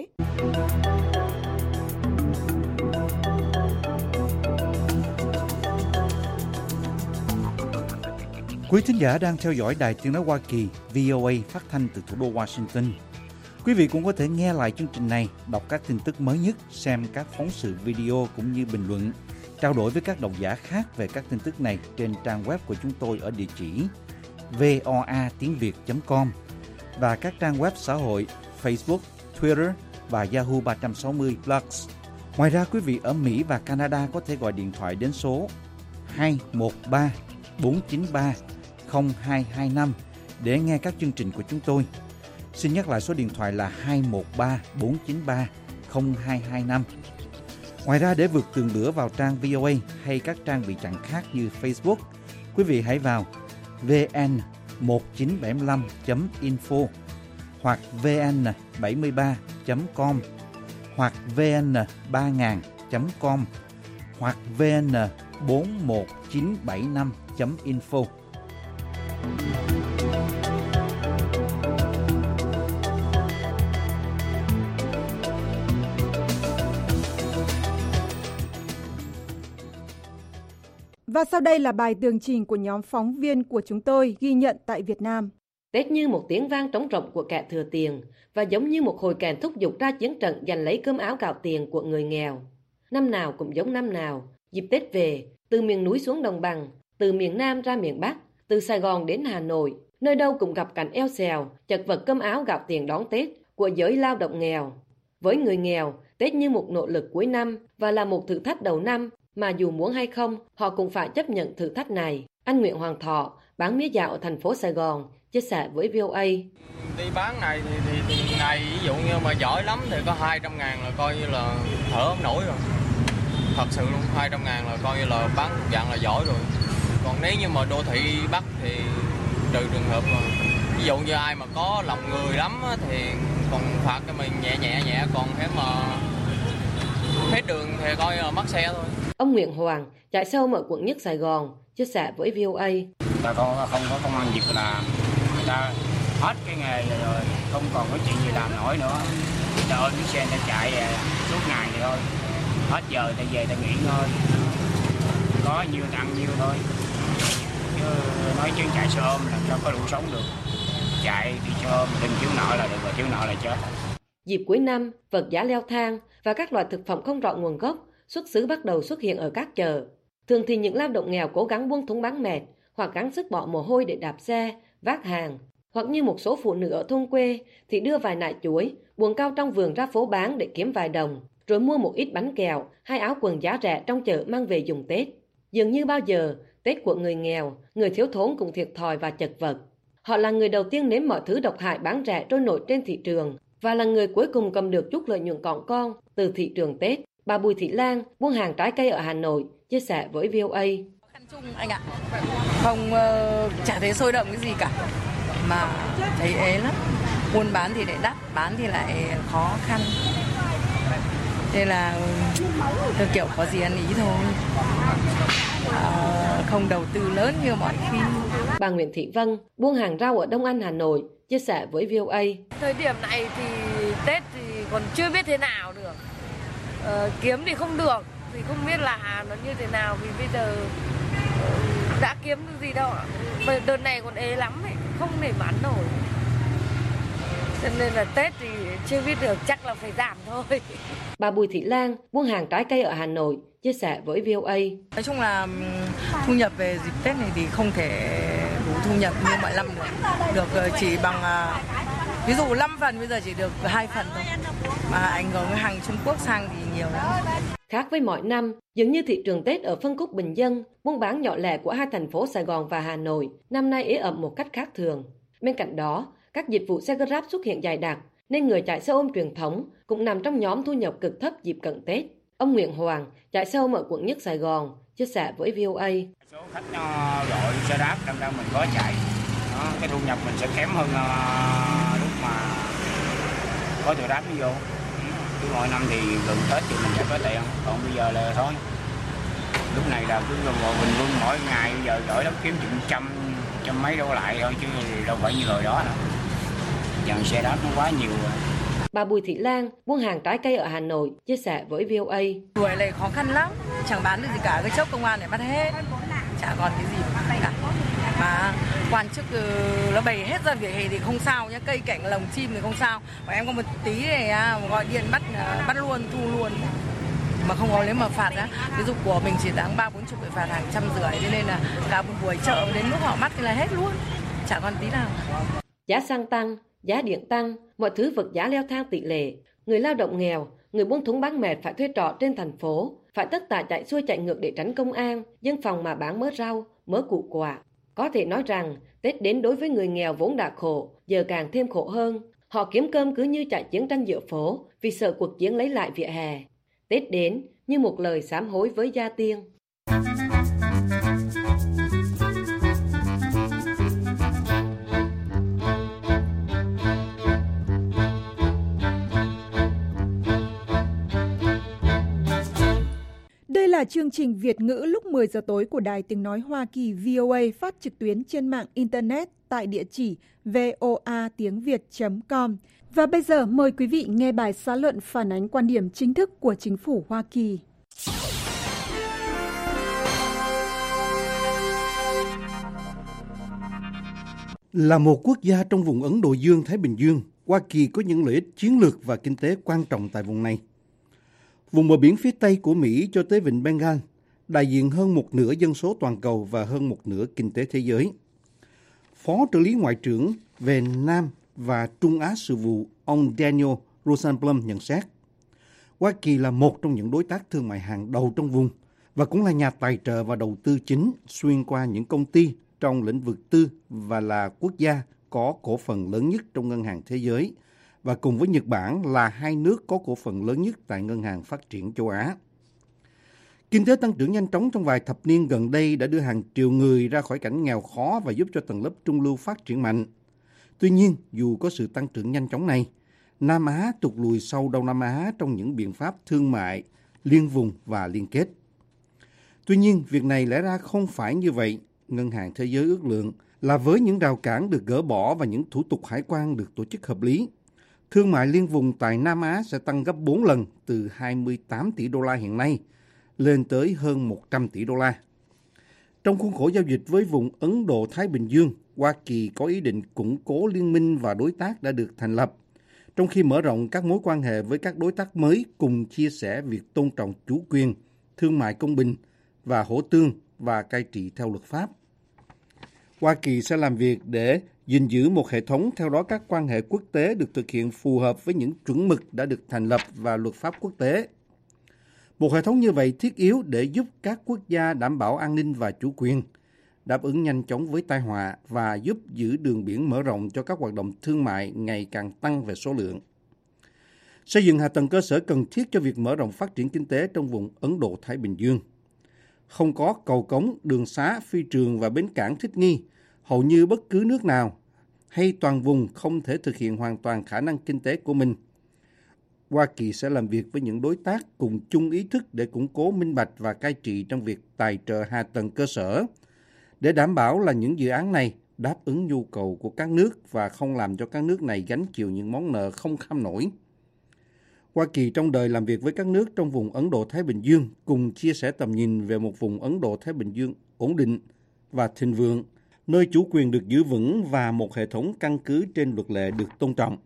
Quý thính giả đang theo dõi Đài Tiếng nói Hoa Kỳ V O A phát thanh từ thủ đô Washington. Quý vị cũng có thể nghe lại chương trình này, đọc các tin tức mới nhất, xem các phóng sự video cũng như bình luận, trao đổi với các độc giả khác về các tin tức này trên trang web của chúng tôi ở địa chỉ voa tiếng việt chấm com và các trang web xã hội Facebook, Twitter và Yahoo ba sáu không Plus. Ngoài ra, quý vị ở Mỹ và Canada có thể gọi điện thoại đến số hai một ba bốn chín ba không hai hai năm để nghe các chương trình của chúng tôi. Xin nhắc lại số điện thoại là hai một ba bốn chín ba không hai hai năm. Ngoài ra, để vượt tường lửa vào trang vê o a hay các trang bị chặn khác như Facebook, quý vị hãy vào vê en một chín bảy năm chấm info hoặc vê en bảy ba chấm com hoặc vê en ba nghìn chấm com hoặc vê en bốn một chín bảy năm chấm info. Và sau đây là bài tường trình của nhóm phóng viên của chúng tôi ghi nhận tại Việt Nam. Tết như một tiếng vang trống rộng của kẻ thừa tiền và giống như một hồi kèn thúc giục ra chiến trận giành lấy cơm áo gạo tiền của người nghèo. Năm nào cũng giống năm nào, dịp Tết về, từ miền núi xuống đồng bằng, từ miền Nam ra miền Bắc, từ Sài Gòn đến Hà Nội, nơi đâu cũng gặp cảnh eo xèo, chật vật cơm áo gạo tiền đón Tết của giới lao động nghèo. Với người nghèo, Tết như một nỗ lực cuối năm và là một thử thách đầu năm mà dù muốn hay không, họ cũng phải chấp nhận thử thách này. Anh Nguyễn Hoàng Thọ, bán mía dạo ở thành phố Sài Gòn, chia sẻ với vê o a. Đi bán này thì, thì, thì ngày ví dụ như mà giỏi lắm thì có hai trăm ngàn là coi như là thở không nổi rồi. Thật sự luôn, hai trăm ngàn là coi như là bán dạng là giỏi rồi. Còn nếu như mà đô thị Bắc thì trừ trường hợp mà ví dụ như ai mà có lòng người lắm thì còn phạt cho mình nhẹ nhẹ nhẹ, còn nếu mà hết đường thì coi là mất xe thôi. Ông Nguyễn Hoàng, chạy xe ôm ở quận Nhất Sài Gòn, chia sẻ với vê o a. Ta có không có công ăn việc làm, người ta hết cái nghề rồi, không còn có chuyện gì làm nổi nữa. Ta ôm chiếc xe ta chạy suốt ngày vậy thôi. Hết giờ ta về ta nghỉ ngơi. Có nhiêu ta ăn nhiêu thôi. Chứ nói chứ chạy xe ôm làm sao có đủ sống được. Chạy thì xe ôm đừng thiếu nợ là được, rồi thiếu nợ là chết. Dịp cuối năm, vật giá leo thang và các loại thực phẩm không rõ nguồn gốc, xuất xứ bắt đầu xuất hiện ở các chợ. Thường thì những lao động nghèo cố gắng buông thúng bán mệt hoặc gắng sức bỏ mồ hôi để đạp xe, vác hàng. Hoặc như một số phụ nữ ở thôn quê thì đưa vài nải chuối, buồng cao trong vườn ra phố bán để kiếm vài đồng, rồi mua một ít bánh kẹo hay áo quần giá rẻ trong chợ mang về dùng Tết. Dường như bao giờ, Tết của người nghèo, người thiếu thốn cũng thiệt thòi và chật vật. Họ là người đầu tiên nếm mọi thứ độc hại bán rẻ trôi nổi trên thị trường và là người cuối cùng cầm được chút lợi nhuận cỏn con từ thị trường Tết. Bà Bùi Thị Lan, buôn hàng trái cây ở Hà Nội, chia sẻ với vê o a. Khó khăn chung anh ạ, không uh, chả thấy sôi động cái gì cả, mà thấy ế lắm. Buôn bán thì lại đắt, bán thì lại khó khăn. Nên là tôi kiểu có gì ăn ý thôi, uh, không đầu tư lớn như mọi khi. Bà Nguyễn Thị Vân, buôn hàng rau ở Đông Anh, Hà Nội, chia sẻ với vê o a. Thời điểm này thì Tết thì còn chưa biết thế nào được. Ờ, kiếm thì không được, thì không biết là nó như thế nào, vì bây giờ uh, đã kiếm được gì đâu ạ. Đợt này còn ế lắm ấy, không thể bán nổi. Cho nên là Tết thì chưa biết được, chắc là phải giảm thôi. Bà Bùi Thị Lan, buôn hàng trái cây ở Hà Nội, chia sẻ với vê o a. Nói chung là thu nhập về dịp Tết này thì không thể đủ thu nhập như mọi năm được, được chỉ bằng ví dụ năm phần bây giờ chỉ được hai phần thôi, mà ảnh hưởng hàng Trung Quốc sang thì nhiều lắm. Khác với mọi năm, dường như thị trường Tết ở phân khúc bình dân, buôn bán nhỏ lẻ của hai thành phố Sài Gòn và Hà Nội năm nay ế ẩm một cách khác thường. Bên cạnh đó, các dịch vụ xe Grab xuất hiện dày đặc, nên người chạy xe ôm truyền thống cũng nằm trong nhóm thu nhập cực thấp dịp cận Tết. Ông Nguyễn Hoàng, chạy xe ôm ở quận Nhất Sài Gòn, chia sẻ với vê o a. Số khách gọi xe Grab đâm ra mình có chạy, đó, cái thu nhập mình sẽ kém hơn uh, lúc mà có từ Grab vô. Cứ mỗi năm thì gần Tết thì mình sẽ có tiền, còn bây giờ là thôi. Lúc này là cứ bình quân mỗi ngày bây giờ giỏi lắm kiếm chừng trăm, trăm mấy đô lại thôi chứ đâu phải như hồi đó nữa. Dần xe Grab nó quá nhiều rồi. Bà Bùi Thị Lan, buôn hàng trái cây ở Hà Nội, chia sẻ với vê o a. Đuổi này khó khăn lắm, chẳng bán được gì cả, cái chốc công an để bắt hết, chả còn cái gì cả. Mà quan chức nó bày hết ra vỉa hè thì không sao nhá, cây cảnh lồng chim thì không sao. Mà em có một tí này gọi điện bắt bắt luôn, thu luôn. Mà không có nếu mà phạt á, ví dụ của mình chỉ đáng ba bốn chục phải phạt hàng trăm rưỡi, thế nên là cả một buổi chợ đến lúc họ bắt thì là hết luôn, chả còn tí nào. Giá xăng tăng, giá điện tăng, mọi thứ vật giá leo thang tỷ lệ. Người lao động nghèo, người buôn thúng bán mệt phải thuê trọ trên thành phố, phải tất tả chạy xuôi chạy ngược để tránh công an, dân phòng mà bán mớ rau, mớ củ quả. Có thể nói rằng, Tết đến đối với người nghèo vốn đã khổ, giờ càng thêm khổ hơn. Họ kiếm cơm cứ như chạy chiến tranh giữa phố, vì sợ cuộc chiến lấy lại vỉa hè. Tết đến như một lời sám hối với gia tiên. Đây là chương trình Việt ngữ lúc mười giờ tối của Đài Tiếng Nói Hoa Kỳ vê o a, phát trực tuyến trên mạng Internet tại địa chỉ voa tiếng việt chấm com. Và bây giờ mời quý vị nghe bài xã luận phản ánh quan điểm chính thức của chính phủ Hoa Kỳ. Là một quốc gia trong vùng Ấn Độ Dương-Thái Bình Dương, Hoa Kỳ có những lợi ích chiến lược và kinh tế quan trọng tại vùng này. Vùng bờ biển phía Tây của Mỹ cho tới vịnh Bengal, đại diện hơn một nửa dân số toàn cầu và hơn một nửa kinh tế thế giới. Phó trợ lý Ngoại trưởng về Nam và Trung Á sự vụ ông Daniel Rosenblum nhận xét, Hoa Kỳ là một trong những đối tác thương mại hàng đầu trong vùng và cũng là nhà tài trợ và đầu tư chính xuyên qua những công ty trong lĩnh vực tư và là quốc gia có cổ phần lớn nhất trong Ngân hàng Thế giới và cùng với Nhật Bản là hai nước có cổ phần lớn nhất tại Ngân hàng Phát triển châu Á. Kinh tế tăng trưởng nhanh chóng trong vài thập niên gần đây đã đưa hàng triệu người ra khỏi cảnh nghèo khó và giúp cho tầng lớp trung lưu phát triển mạnh. Tuy nhiên, dù có sự tăng trưởng nhanh chóng này, Nam Á tụt lùi sau Đông Nam Á trong những biện pháp thương mại, liên vùng và liên kết. Tuy nhiên, việc này lẽ ra không phải như vậy. Ngân hàng Thế giới ước lượng là với những rào cản được gỡ bỏ và những thủ tục hải quan được tổ chức hợp lý, thương mại liên vùng tại Nam Á sẽ tăng gấp bốn lần từ hai mươi tám tỷ đô la hiện nay lên tới hơn một trăm tỷ đô la. Trong khuôn khổ giao dịch với vùng Ấn Độ-Thái Bình Dương, Hoa Kỳ có ý định củng cố liên minh và đối tác đã được thành lập, trong khi mở rộng các mối quan hệ với các đối tác mới cùng chia sẻ việc tôn trọng chủ quyền, thương mại công bình và hỗ tương và cai trị theo luật pháp. Hoa Kỳ sẽ làm việc để gìn giữ một hệ thống, theo đó các quan hệ quốc tế được thực hiện phù hợp với những chuẩn mực đã được thành lập và luật pháp quốc tế. Một hệ thống như vậy thiết yếu để giúp các quốc gia đảm bảo an ninh và chủ quyền, đáp ứng nhanh chóng với tai họa và giúp giữ đường biển mở rộng cho các hoạt động thương mại ngày càng tăng về số lượng. Xây dựng hạ tầng cơ sở cần thiết cho việc mở rộng phát triển kinh tế trong vùng Ấn Độ-Thái Bình Dương. Không có cầu cống, đường xá, phi trường và bến cảng thích nghi, hầu như bất cứ nước nào hay toàn vùng không thể thực hiện hoàn toàn khả năng kinh tế của mình. Hoa Kỳ sẽ làm việc với những đối tác cùng chung ý thức để củng cố minh bạch và cai trị trong việc tài trợ hạ tầng cơ sở, để đảm bảo là những dự án này đáp ứng nhu cầu của các nước và không làm cho các nước này gánh chịu những món nợ không kham nổi. Hoa Kỳ trong đời làm việc với các nước trong vùng Ấn Độ-Thái Bình Dương cùng chia sẻ tầm nhìn về một vùng Ấn Độ-Thái Bình Dương ổn định và thịnh vượng, nơi chủ quyền được giữ vững và một hệ thống căn cứ trên luật lệ được tôn trọng.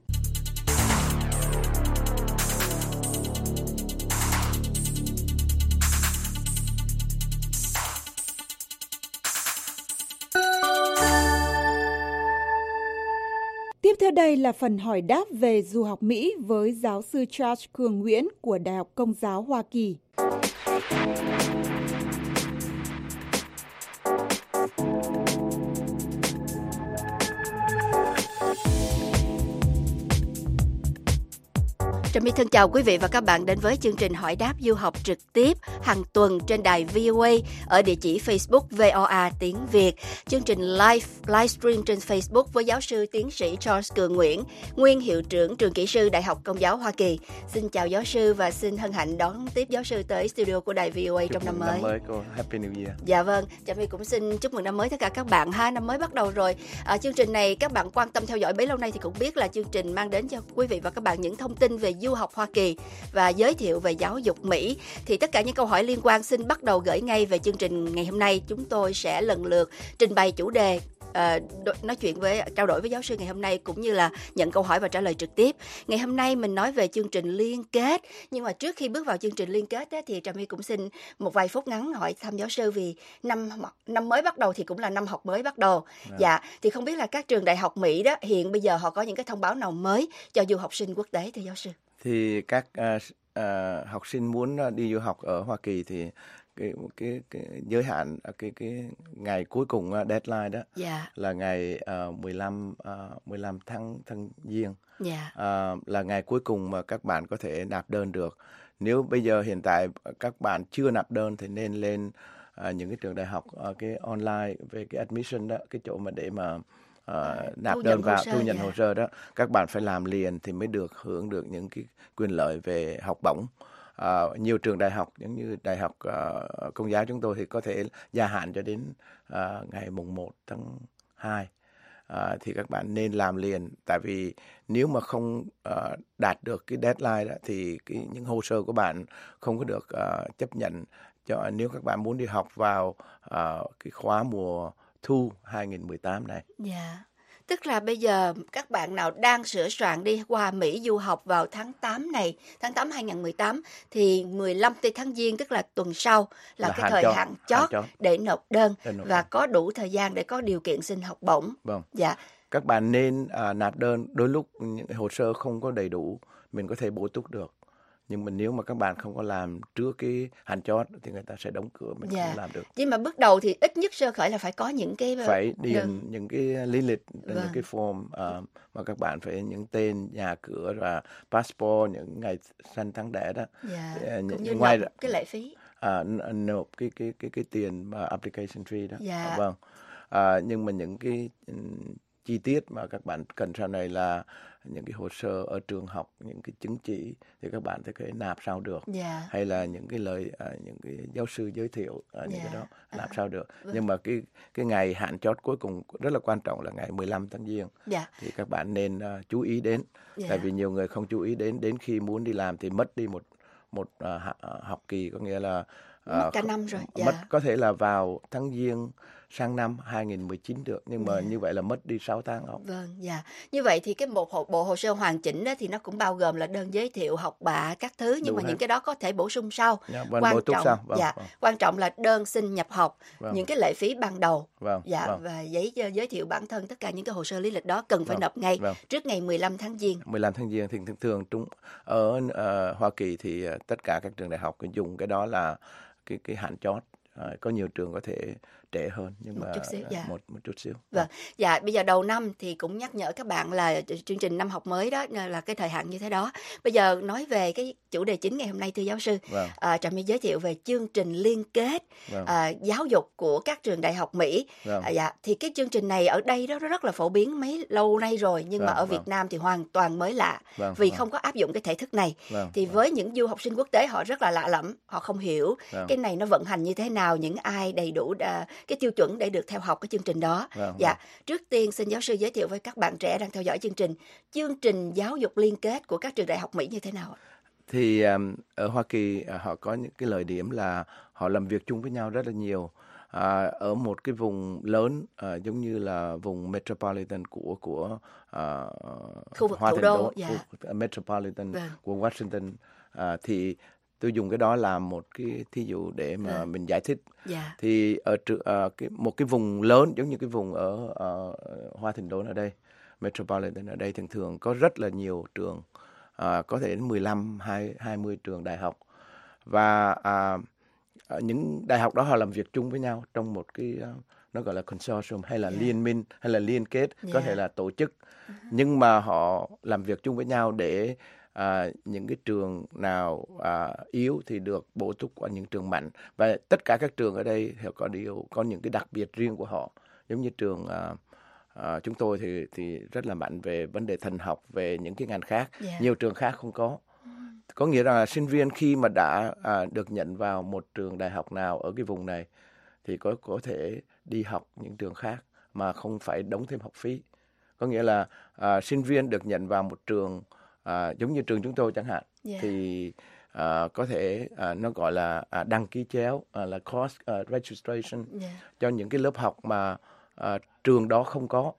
Tiếp theo đây là phần hỏi đáp về du học Mỹ với giáo sư Charles Cường Nguyễn của Đại học Công giáo Hoa Kỳ. Trà My thân chào quý vị và các bạn đến với chương trình hỏi đáp du học trực tiếp hàng tuần trên đài vê o a ở địa chỉ Facebook vê o a tiếng Việt. Chương trình live livestream trên Facebook với giáo sư tiến sĩ Charles Cường Nguyễn, nguyên hiệu trưởng trường kỹ sư Đại học Công giáo Hoa Kỳ. Xin chào giáo sư và xin hân hạnh đón tiếp giáo sư tới studio của đài vê o a trong năm mới. Năm mới cô, Happy New Year. Dạ vâng, Trà My cũng xin chúc mừng năm mới tất cả các bạn ha. Năm mới bắt đầu rồi. À, chương trình này các bạn quan tâm theo dõi bấy lâu nay thì cũng biết là chương trình mang đến cho quý vị và các bạn những thông tin về du học Hoa Kỳ và giới thiệu về giáo dục Mỹ. Thì tất cả những câu hỏi liên quan xin bắt đầu gửi ngay về chương trình ngày hôm nay. Chúng tôi sẽ lần lượt trình bày chủ đề, uh, nói chuyện với trao đổi với giáo sư ngày hôm nay, cũng như là nhận câu hỏi và trả lời trực tiếp. Ngày hôm nay mình nói về chương trình liên kết, nhưng mà trước khi bước vào chương trình liên kết á, thì Trà My cũng xin một vài phút ngắn hỏi thăm giáo sư, vì năm năm mới bắt đầu thì cũng là năm học mới bắt đầu. À. Dạ, thì không biết là các trường đại học Mỹ đó hiện bây giờ họ có những cái thông báo nào mới cho du học sinh quốc tế thưa giáo sư? Thì các uh, uh, học sinh muốn đi du học ở Hoa Kỳ thì cái cái, cái giới hạn cái cái ngày cuối cùng deadline đó yeah. là ngày uh, mười lăm uh, mười lăm tháng tháng Giêng. Yeah. Uh, là ngày cuối cùng mà các bạn có thể nạp đơn được. Nếu bây giờ hiện tại các bạn chưa nạp đơn thì nên lên uh, những cái trường đại học uh, cái online về cái admission đó, cái chỗ mà để mà Uh, nạp thu đơn vào thu nhận yeah. hồ sơ đó, các bạn phải làm liền thì mới được hưởng được những cái quyền lợi về học bổng. Uh, nhiều trường đại học giống như đại học uh, Công giáo chúng tôi thì có thể gia hạn cho đến uh, ngày mùng một tháng hai. Uh, thì các bạn nên làm liền, tại vì nếu mà không uh, đạt được cái deadline đó thì cái, những hồ sơ của bạn không có được uh, chấp nhận cho nếu các bạn muốn đi học vào uh, cái khóa mùa thu hai không một tám này. Dạ. Yeah. Tức là bây giờ các bạn nào đang sửa soạn đi qua Mỹ du học vào tháng tám này, tháng tám hai không một tám, thì mười lăm tháng Giêng, tức là tuần sau là, là cái thời cho, hạn chót để nộp đơn để nộp và đơn. Có đủ thời gian để có điều kiện xin học bổng. Vâng. Dạ. Các bạn nên uh, nạp đơn, đôi lúc những hồ sơ không có đầy đủ, mình có thể bổ túc được. Nhưng mà nếu mà các bạn không có làm trước cái hạn chót thì người ta sẽ đóng cửa, mình Dạ. không làm được. Nhưng mà bước đầu thì ít nhất sơ khởi là phải có những cái Phải điền đơn. những cái lý lịch, Vâng. những cái form uh, mà các bạn phải những tên, nhà cửa và passport, những ngày sinh tháng đẻ đó. Dạ. Thì, uh, Cũng như ngoài nộp cái lệ phí. À, nộp cái cái cái cái tiền mà application fee đó. Dạ. Vâng. À, nhưng mà những cái um, chi tiết mà các bạn cần sau này là những cái hồ sơ ở trường học, những cái chứng chỉ thì các bạn có thể nạp sao được. Yeah. Hay là những cái lời à, những cái giáo sư giới thiệu à, những Yeah. cái đó nạp À. sao được. Vâng. Nhưng mà cái cái ngày hạn chót cuối cùng rất là quan trọng là ngày mười lăm tháng Giêng. Yeah. Thì các bạn nên uh, chú ý đến. Yeah. Tại vì nhiều người không chú ý đến, đến khi muốn đi làm thì mất đi một một uh, học kỳ, có nghĩa là uh, mất cả năm rồi. mất Dạ. có thể là vào tháng Giêng sang năm hai nghìn mười chín được, nhưng mà Yeah. như vậy là mất đi sáu tháng học. Vâng, dạ. Như vậy thì cái một bộ, bộ hồ sơ hoàn chỉnh đó thì nó cũng bao gồm là đơn giới thiệu, học bạ các thứ, nhưng Đúng mà hết. những cái đó có thể bổ sung sau. Yeah, vâng, quan bổ túc trọng, sau. Vâng, dạ, vâng. quan trọng là đơn xin nhập học, Vâng. những cái lệ phí ban đầu, Vâng, dạ, vâng. và giấy giới thiệu bản thân, tất cả những cái hồ sơ lý lịch đó cần phải Vâng, nộp ngay vâng. trước ngày mười lăm tháng Giêng. mười lăm tháng Giêng thì thường thường trung ở uh, Hoa Kỳ thì uh, tất cả các trường đại học dùng cái đó là cái cái hạn chót. Uh, có nhiều trường có thể trễ hơn, nhưng Một mà chút xíu, dạ. một một chút xíu. Vâng, dạ, bây giờ đầu năm thì cũng nhắc nhở các bạn là chương trình năm học mới đó là cái thời hạn như thế đó. Bây giờ nói về cái chủ đề chính ngày hôm nay, thưa giáo sư, Vâng. à, Trà My giới thiệu về chương trình liên kết Vâng. à, giáo dục của các trường đại học Mỹ. Vâng. À, dạ, thì cái chương trình này ở đây đó nó rất là phổ biến mấy lâu nay rồi, nhưng Vâng, mà ở vâng. Việt Nam thì hoàn toàn mới lạ, Vâng, vì vâng. không có áp dụng cái thể thức này. Vâng, Thì vâng. với những du học sinh quốc tế họ rất là lạ lẫm, họ không hiểu Vâng. cái này nó vận hành như thế nào, những ai đầy đủ à, cái tiêu chuẩn để được theo học cái chương trình đó. Vâng, Dạ, vâng. trước tiên xin giáo sư giới thiệu với các bạn trẻ đang theo dõi chương trình, chương trình giáo dục liên kết của các trường đại học Mỹ như thế nào ạ? Thì um, ở Hoa Kỳ uh, họ có những cái lợi điểm là họ làm việc chung với nhau rất là nhiều. À, ở một cái vùng lớn uh, giống như là vùng metropolitan của của uh, Khu vực Hoa thủ Thành đô, dạ. khu vực metropolitan Vâng. của Washington, uh, thì tôi dùng cái đó làm một cái thí dụ để mà Vâng. mình giải thích. Dạ. Thì ở tr- uh, cái, một cái vùng lớn giống như cái vùng ở uh, Hoa Thành Đốn ở đây, metropolitan ở đây thường thường có rất là nhiều trường, uh, có thể đến mười lăm, hai mươi trường đại học, và uh, những đại học đó họ làm việc chung với nhau trong một cái uh, nó gọi là consortium hay là Yeah. liên minh hay là liên kết, có Yeah. thể là tổ chức, nhưng mà họ làm việc chung với nhau để À, những cái trường nào à, yếu thì được bổ túc qua những trường mạnh, và tất cả các trường ở đây họ có điều có những cái đặc biệt riêng của họ. Giống như trường à, à, chúng tôi thì thì rất là mạnh về vấn đề thần học, về những cái ngành khác, Yeah. nhiều trường khác không có. Có nghĩa là sinh viên khi mà đã à, được nhận vào một trường đại học nào ở cái vùng này thì có có thể đi học những trường khác mà không phải đóng thêm học phí. Có nghĩa là à, sinh viên được nhận vào một trường À, giống như trường chúng tôi chẳng hạn, Yeah. thì à, có thể à, nó gọi là à, đăng ký chéo, à, là course uh, registration, Yeah. cho những cái lớp học mà à, trường đó không có.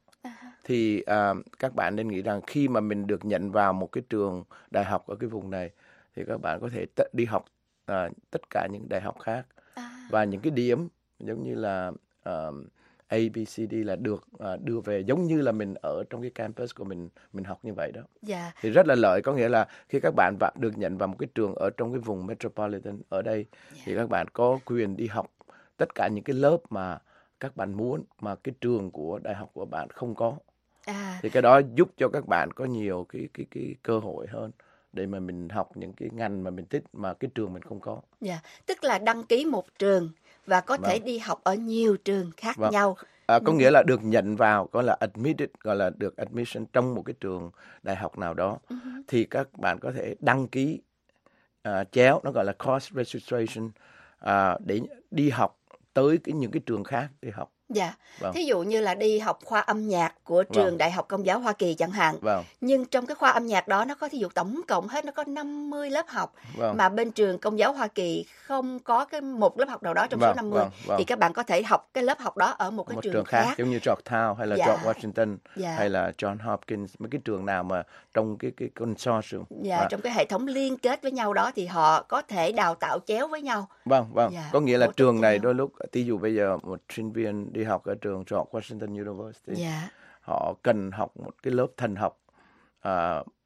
Thì à, các bạn nên nghĩ rằng khi mà mình được nhận vào một cái trường đại học ở cái vùng này thì các bạn có thể t- đi học à, tất cả những đại học khác, và những cái điểm giống như là à, A, B, C, D là được à, đưa về giống như là mình ở trong cái campus của mình mình học như vậy đó. Dạ. Thì rất là lợi, có nghĩa là khi các bạn va- được nhận vào một cái trường ở trong cái vùng metropolitan ở đây, thì các bạn có quyền đi học tất cả những cái lớp mà các bạn muốn mà cái trường của đại học của bạn không có. À. Thì cái đó giúp cho các bạn có nhiều cái cái cái cơ hội hơn để mà mình học những cái ngành mà mình thích mà cái trường mình không có. Dạ, tức là đăng ký một trường và có Vâng. thể đi học ở nhiều trường khác Vâng. nhau. À, có Ừ. nghĩa là được nhận vào, gọi là admitted, gọi là được admission trong một cái trường đại học nào đó, Ừ. thì các bạn có thể đăng ký à, chéo, nó gọi là course registration, à, để đi học tới cái những cái trường khác đi học. Dạ, Vâng. thí dụ như là đi học khoa âm nhạc của trường Vâng. Đại học Công giáo Hoa Kỳ chẳng hạn. Vâng. Nhưng trong cái khoa âm nhạc đó nó có thí dụ tổng cộng hết nó có năm mươi lớp học, Vâng. mà bên trường Công giáo Hoa Kỳ không có cái một lớp học nào đó trong Vâng, số năm mươi, vâng, vâng. thì các bạn có thể học cái lớp học đó ở một cái Một trường, trường khác, giống như Georgetown hay là Dạ. George Washington, Dạ. hay là John Hopkins, mấy cái trường nào mà trong cái cái consortium. Dạ, Và- trong cái hệ thống liên kết với nhau đó thì họ có thể đào tạo chéo với nhau. Vâng, vâng. Dạ, Có nghĩa là bổ trợ trường cho này nhau. đôi lúc, ví dụ bây giờ một sinh viên đi học ở trường George Washington University, Dạ. họ cần học một cái lớp thần học, à,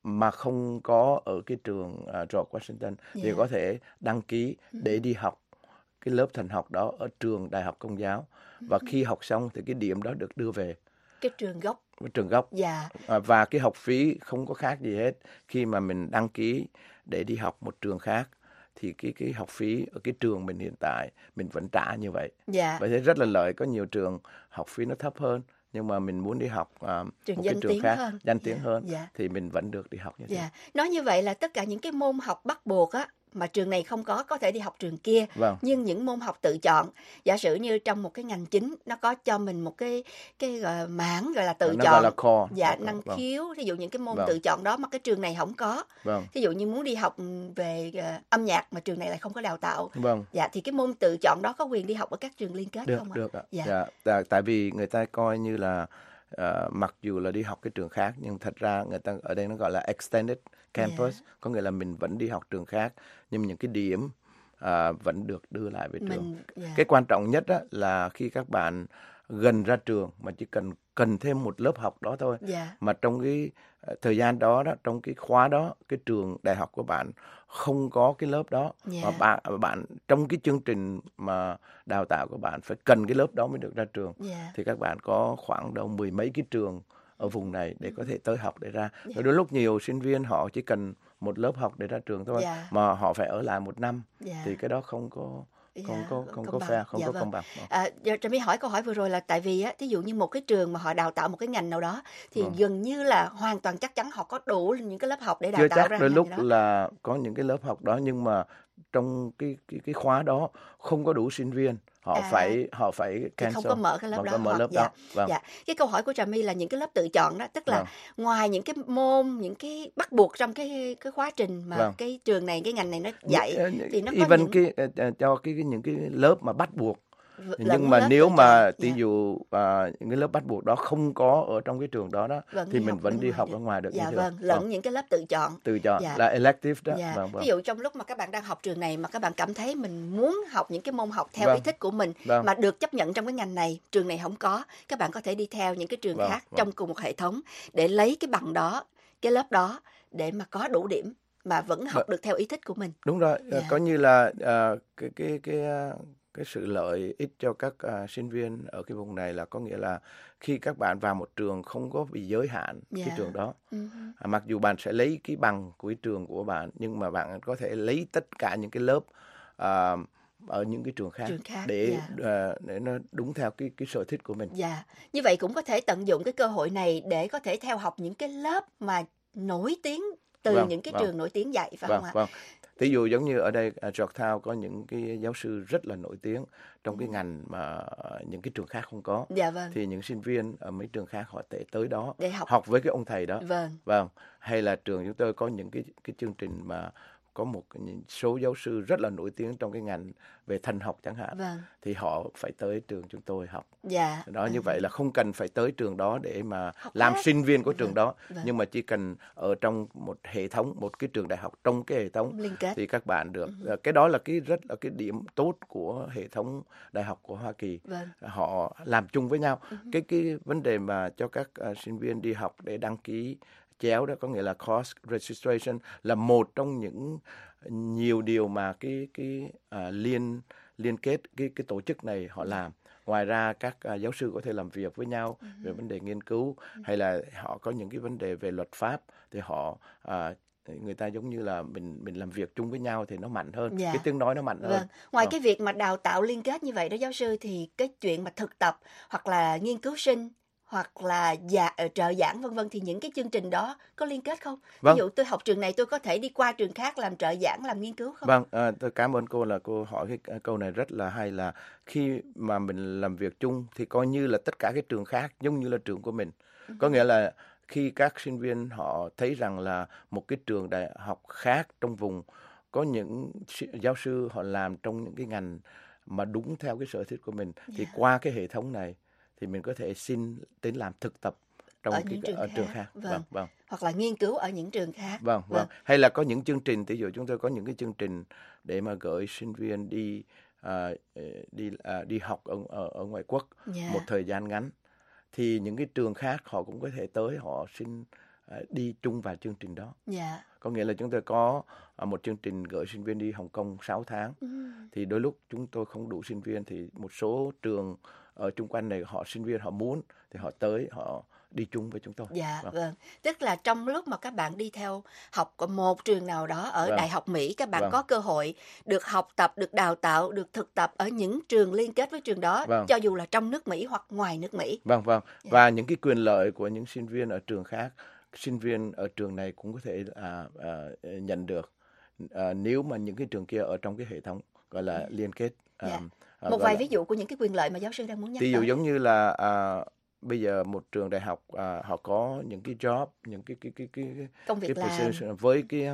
mà không có ở cái trường uh, George Washington yeah. thì có thể đăng ký để đi học cái lớp thần học đó ở trường Đại học Công giáo, và khi học xong thì cái điểm đó được đưa về cái trường gốc. Cái trường gốc. Dạ. À, và cái học phí không có khác gì hết. Khi mà mình đăng ký để đi học một trường khác thì cái cái học phí ở cái trường mình hiện tại mình vẫn trả như vậy. Dạ. Vậy thế rất là lợi. Có nhiều trường học phí nó thấp hơn, nhưng mà mình muốn đi học uh, trường một danh cái trường tiếng khác hơn. danh tiếng dạ. hơn dạ. thì mình vẫn được đi học như thế. Dạ. Nói như vậy là tất cả những cái môn học bắt buộc á mà trường này không có có thể đi học trường kia. Vâng. Nhưng những môn học tự chọn, giả sử như trong một cái ngành chính nó có cho mình một cái cái gọi mảng gọi là tự nó chọn, gọi là core. dạ, Vâng. năng Vâng. khiếu, thí dụ những cái môn Vâng. tự chọn đó mà cái trường này không có. Vâng. Thí dụ như muốn đi học về uh, âm nhạc mà trường này lại không có đào tạo. Vâng. Dạ, thì cái môn tự chọn đó có quyền đi học ở các trường liên kết Được, không ạ? được ạ. Dạ. Dạ. Tại, tại vì người ta coi như là uh, mặc dù là đi học cái trường khác, nhưng thật ra người ta ở đây nó gọi là extended campus, yeah. có nghĩa là mình vẫn đi học trường khác, nhưng những cái điểm uh, vẫn được đưa lại về trường. Mình, yeah. Cái quan trọng nhất á, là khi các bạn gần ra trường mà chỉ cần cần thêm một lớp học đó thôi, yeah. mà trong cái uh, thời gian đó đó, trong cái khóa đó, cái trường đại học của bạn không có cái lớp đó, yeah. mà bạn bạn trong cái chương trình mà đào tạo của bạn phải cần cái lớp đó mới được ra trường, yeah. thì các bạn có khoảng đâu mười mấy cái trường ở vùng này để có thể tới học để ra. Rồi đôi lúc nhiều sinh viên họ chỉ cần một lớp học để ra trường thôi, yeah. mà họ phải ở lại một năm, yeah. thì cái đó không có không dạ, có không công có bằng. fair, không dạ, có vâng. công bằng. À, Trà My hỏi câu hỏi vừa rồi là tại vì á, thí dụ như một cái trường mà họ đào tạo một cái ngành nào đó thì Vâng. gần như là hoàn toàn chắc chắn họ có đủ những cái lớp học để đào Chưa tạo chắc, ra đôi ngành lúc đó. là có những cái lớp học đó nhưng mà trong cái cái cái khóa đó không có đủ sinh viên, họ À, phải họ phải thì cancel, không có mở cái lớp không đó có mở hoặc- lớp dạ, đó. Vâng. Dạ. Cái câu hỏi của Trà My là những cái lớp tự chọn đó, tức là Vâng. ngoài những cái môn, những cái bắt buộc trong cái cái khóa trình mà Vâng. cái trường này, cái ngành này nó dạy Những- thì nó có even những cái uh, cho cái, cái những cái lớp mà bắt buộc, v- lẫn nhưng mà lớp nếu tự mà chọn. ví Dạ. dụ uh, những cái lớp bắt buộc đó không có ở trong cái trường đó đó, Vẫn thì đi mình học vẫn bên đi ngoài học được. ở ngoài được. Dạ như thế. vâng, lẫn Vâng. những cái lớp tự chọn. Tự chọn Dạ. là elective đó. Dạ. Vâng, vâng. Ví dụ trong lúc mà các bạn đang học trường này mà các bạn cảm thấy mình muốn học những cái môn học theo Vâng. ý thích của mình Vâng. mà được chấp nhận trong cái ngành này, trường này không có, các bạn có thể đi theo những cái trường Vâng, khác vâng. trong cùng một hệ thống để lấy cái bằng đó, cái lớp đó để mà có đủ điểm mà vẫn học Vâng. được theo ý thích của mình. Đúng rồi, Dạ. có như là uh, cái cái cái uh, cái sự lợi ích cho các uh, sinh viên ở cái vùng này là có nghĩa là khi các bạn vào một trường không có bị giới hạn Dạ. cái trường đó. Ừ. À, mặc dù bạn sẽ lấy cái bằng của cái trường của bạn, nhưng mà bạn có thể lấy tất cả những cái lớp uh, ở những cái trường khác, Trường khác, để dạ. uh, để nó đúng theo cái cái sở thích của mình. Dạ, như vậy cũng có thể tận dụng cái cơ hội này để có thể theo học những cái lớp mà nổi tiếng từ Vâng, những cái vâng. trường nổi tiếng dạy, phải Vâng, không ạ? vâng. Thí dụ giống như ở đây ở Georgetown có những cái giáo sư rất là nổi tiếng trong cái ngành mà những cái trường khác không có. Dạ vâng. Thì những sinh viên ở mấy trường khác họ thể tới đó Để học. với cái ông thầy đó. Vâng. Vâng. Hay là trường chúng tôi có những cái cái chương trình mà có một số giáo sư rất là nổi tiếng trong cái ngành về thần học chẳng hạn, Vâng. thì họ phải tới trường chúng tôi học. Dạ. Đó, như vậy là không cần phải tới trường đó để mà Học làm khác. sinh viên của trường Vâng, đó, vâng. nhưng mà chỉ cần ở trong một hệ thống, một cái trường đại học trong cái hệ thống Liên kết. thì các bạn được. Ừ. Cái đó là cái rất là cái điểm tốt của hệ thống đại học của Hoa Kỳ. Vâng. Họ làm chung với nhau. Ừ. Cái cái vấn đề mà cho các uh, sinh viên đi học để đăng ký chéo đó, có nghĩa là course registration, là một trong những nhiều điều mà cái cái uh, liên liên kết cái cái tổ chức này họ làm. Ngoài ra các uh, giáo sư có thể làm việc với nhau Ừ. về vấn đề nghiên cứu, hay là họ có những cái vấn đề về luật pháp thì họ uh, người ta giống như là mình mình làm việc chung với nhau thì nó mạnh hơn, Dạ. cái tiếng nói nó mạnh hơn. Vâng. Ngoài Vâng. cái việc mà đào tạo liên kết như vậy đó giáo sư, thì cái chuyện mà thực tập hoặc là nghiên cứu sinh hoặc là dạ, trợ giảng vân vân thì những cái chương trình đó có liên kết không? Vâng. Ví dụ tôi học trường này tôi có thể đi qua trường khác làm trợ giảng, làm nghiên cứu không? Vâng, à, tôi cảm ơn cô là cô hỏi cái câu này rất là hay, là khi mà mình làm việc chung thì coi như là tất cả cái trường khác giống như là trường của mình. Ừ. Có nghĩa là khi các sinh viên họ thấy rằng là một cái trường đại học khác trong vùng có những giáo sư họ làm trong những cái ngành mà đúng theo cái sở thích của mình, thì Dạ. qua cái hệ thống này thì mình có thể xin đến làm thực tập trong Ở cái những trường ở khác. trường khác. Vâng. Vâng, vâng. Hoặc là nghiên cứu ở những trường khác. Vâng, vâng. Hay là có những chương trình, ví dụ chúng tôi có những cái chương trình để mà gửi sinh viên đi uh, đi uh, đi học ở, ở ở ngoại quốc Dạ. một thời gian ngắn, thì những cái trường khác họ cũng có thể tới họ xin uh, đi chung vào chương trình đó. Yeah. Có nghĩa là chúng tôi có uh, một chương trình gửi sinh viên đi Hồng Kông sáu tháng. Ừ. Thì đôi lúc chúng tôi không đủ sinh viên, thì một số trường ở chung quanh này họ sinh viên họ muốn thì họ tới họ đi chung với chúng tôi. Dạ, vâng. vâng. Tức là trong lúc mà các bạn đi theo học ở một trường nào đó ở vâng. Đại học Mỹ, các bạn vâng. có cơ hội được học tập, được đào tạo, được thực tập ở những trường liên kết với trường đó, vâng. cho dù là trong nước Mỹ hoặc ngoài nước Mỹ. Vâng, vâng. Dạ. Và những cái quyền lợi của những sinh viên ở trường khác, sinh viên ở trường này cũng có thể à, à, nhận được à, nếu mà những cái trường kia ở trong cái hệ thống gọi là dạ. liên kết. À, dạ. Một vài là... ví dụ của những cái quyền lợi mà giáo sư đang muốn nhắc tới. Ví dụ tới. giống như là à, bây giờ một trường đại học à, họ có những cái job, những cái cái cái cái công việc cái làm với cái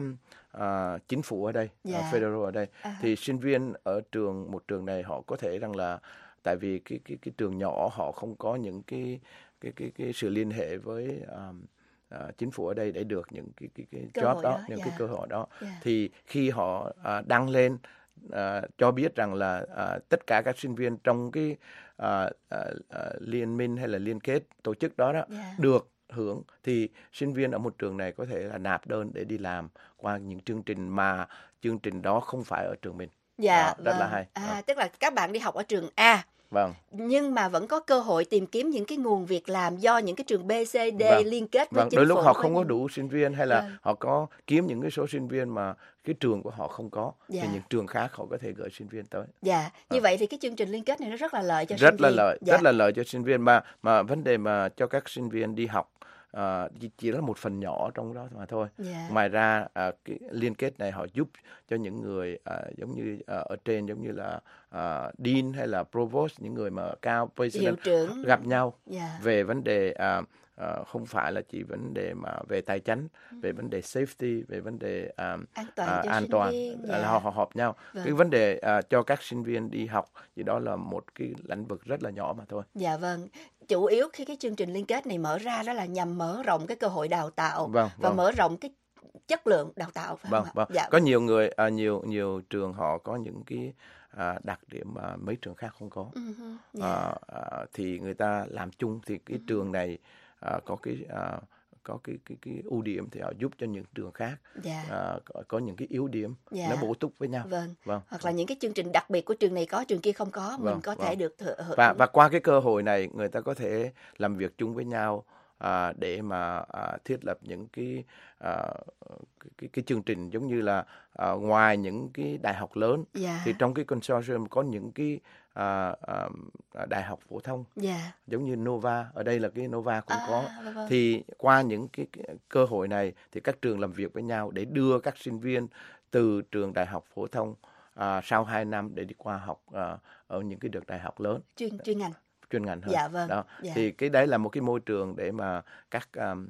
à, chính phủ ở đây, yeah. uh, federal ở đây, uh-huh. thì sinh viên ở trường một trường này họ có thể rằng là tại vì cái cái cái trường nhỏ họ không có những cái cái cái cái sự liên hệ với um, uh, chính phủ ở đây để được những cái cái cái job đó, đó, những yeah. cái cơ hội đó, yeah. thì khi họ uh, đăng lên uh, cho biết rằng là uh, tất cả các sinh viên trong cái À, à, à, liên minh hay là liên kết tổ chức đó, đó yeah. được hưởng, thì sinh viên ở một trường này có thể là nạp đơn để đi làm qua những chương trình mà chương trình đó không phải ở trường mình. Dạ, đó, rất vâng. là hay. À, à. Tức là các bạn đi học ở trường A, vâng. nhưng mà vẫn có cơ hội tìm kiếm những cái nguồn việc làm do những cái trường B, C, D vâng. liên kết với vâng. chính Đôi lúc phủ. họ không có đủ sinh viên, hay là vâng. họ có kiếm những cái số sinh viên mà cái trường của họ không có, dạ. thì những trường khác họ có thể gửi sinh viên tới. Dạ, như à. vậy thì cái chương trình liên kết này nó rất là lợi cho rất sinh viên. Rất là lợi, dạ. rất là lợi cho sinh viên, mà mà vấn đề mà cho các sinh viên đi học À, chỉ là một phần nhỏ trong đó mà thôi. Yeah. Ngoài ra à, cái liên kết này họ giúp cho những người à, giống như à, ở trên giống như là à, dean hay là provost, những người mà cao president gặp nhau yeah. về vấn đề à, à, không phải là chỉ vấn đề mà về tài chính, ừ. về vấn đề safety, về vấn đề à, an toàn, à, an toàn yeah. họ, họ họp nhau. Vâng. Cái vấn đề à, cho các sinh viên đi học thì đó là một cái lĩnh vực rất là nhỏ mà thôi. Dạ vâng. Chủ yếu khi cái chương trình liên kết này mở ra đó là nhằm mở rộng cái cơ hội đào tạo vâng, và vâng. mở rộng cái chất lượng đào tạo. Phải vâng, không vâng. Dạ. Có nhiều người, à, nhiều nhiều trường họ có những cái à, đặc điểm mà mấy trường khác không có. Uh-huh. Yeah. À, à, thì người ta làm chung thì cái uh-huh. trường này à, có cái à, có cái cái cái ưu điểm thì họ giúp cho những trường khác yeah. à, có, có những cái yếu điểm yeah. nó bổ túc với nhau. Vâng. Vâng. Hoặc là những cái chương trình đặc biệt của trường này có, trường kia không có, vâng. mình có vâng. thể được thử. Và và qua cái cơ hội này người ta có thể làm việc chung với nhau à, để mà à, thiết lập những cái, à, cái cái chương trình giống như là à, ngoài những cái đại học lớn yeah. thì trong cái consortium có những cái À, à, đại học phổ thông yeah. giống như Nova, ở đây là cái Nova cũng à, có vâng, vâng. Thì qua những cái, cái cơ hội này thì các trường làm việc với nhau để đưa các sinh viên từ trường đại học phổ thông à, sau hai năm để đi qua học à, ở những cái được đại học lớn chuyên chuyên ngành chuyên ngành hơn. Dạ, vâng. Đó. Dạ. Thì cái đấy là một cái môi trường để mà các um,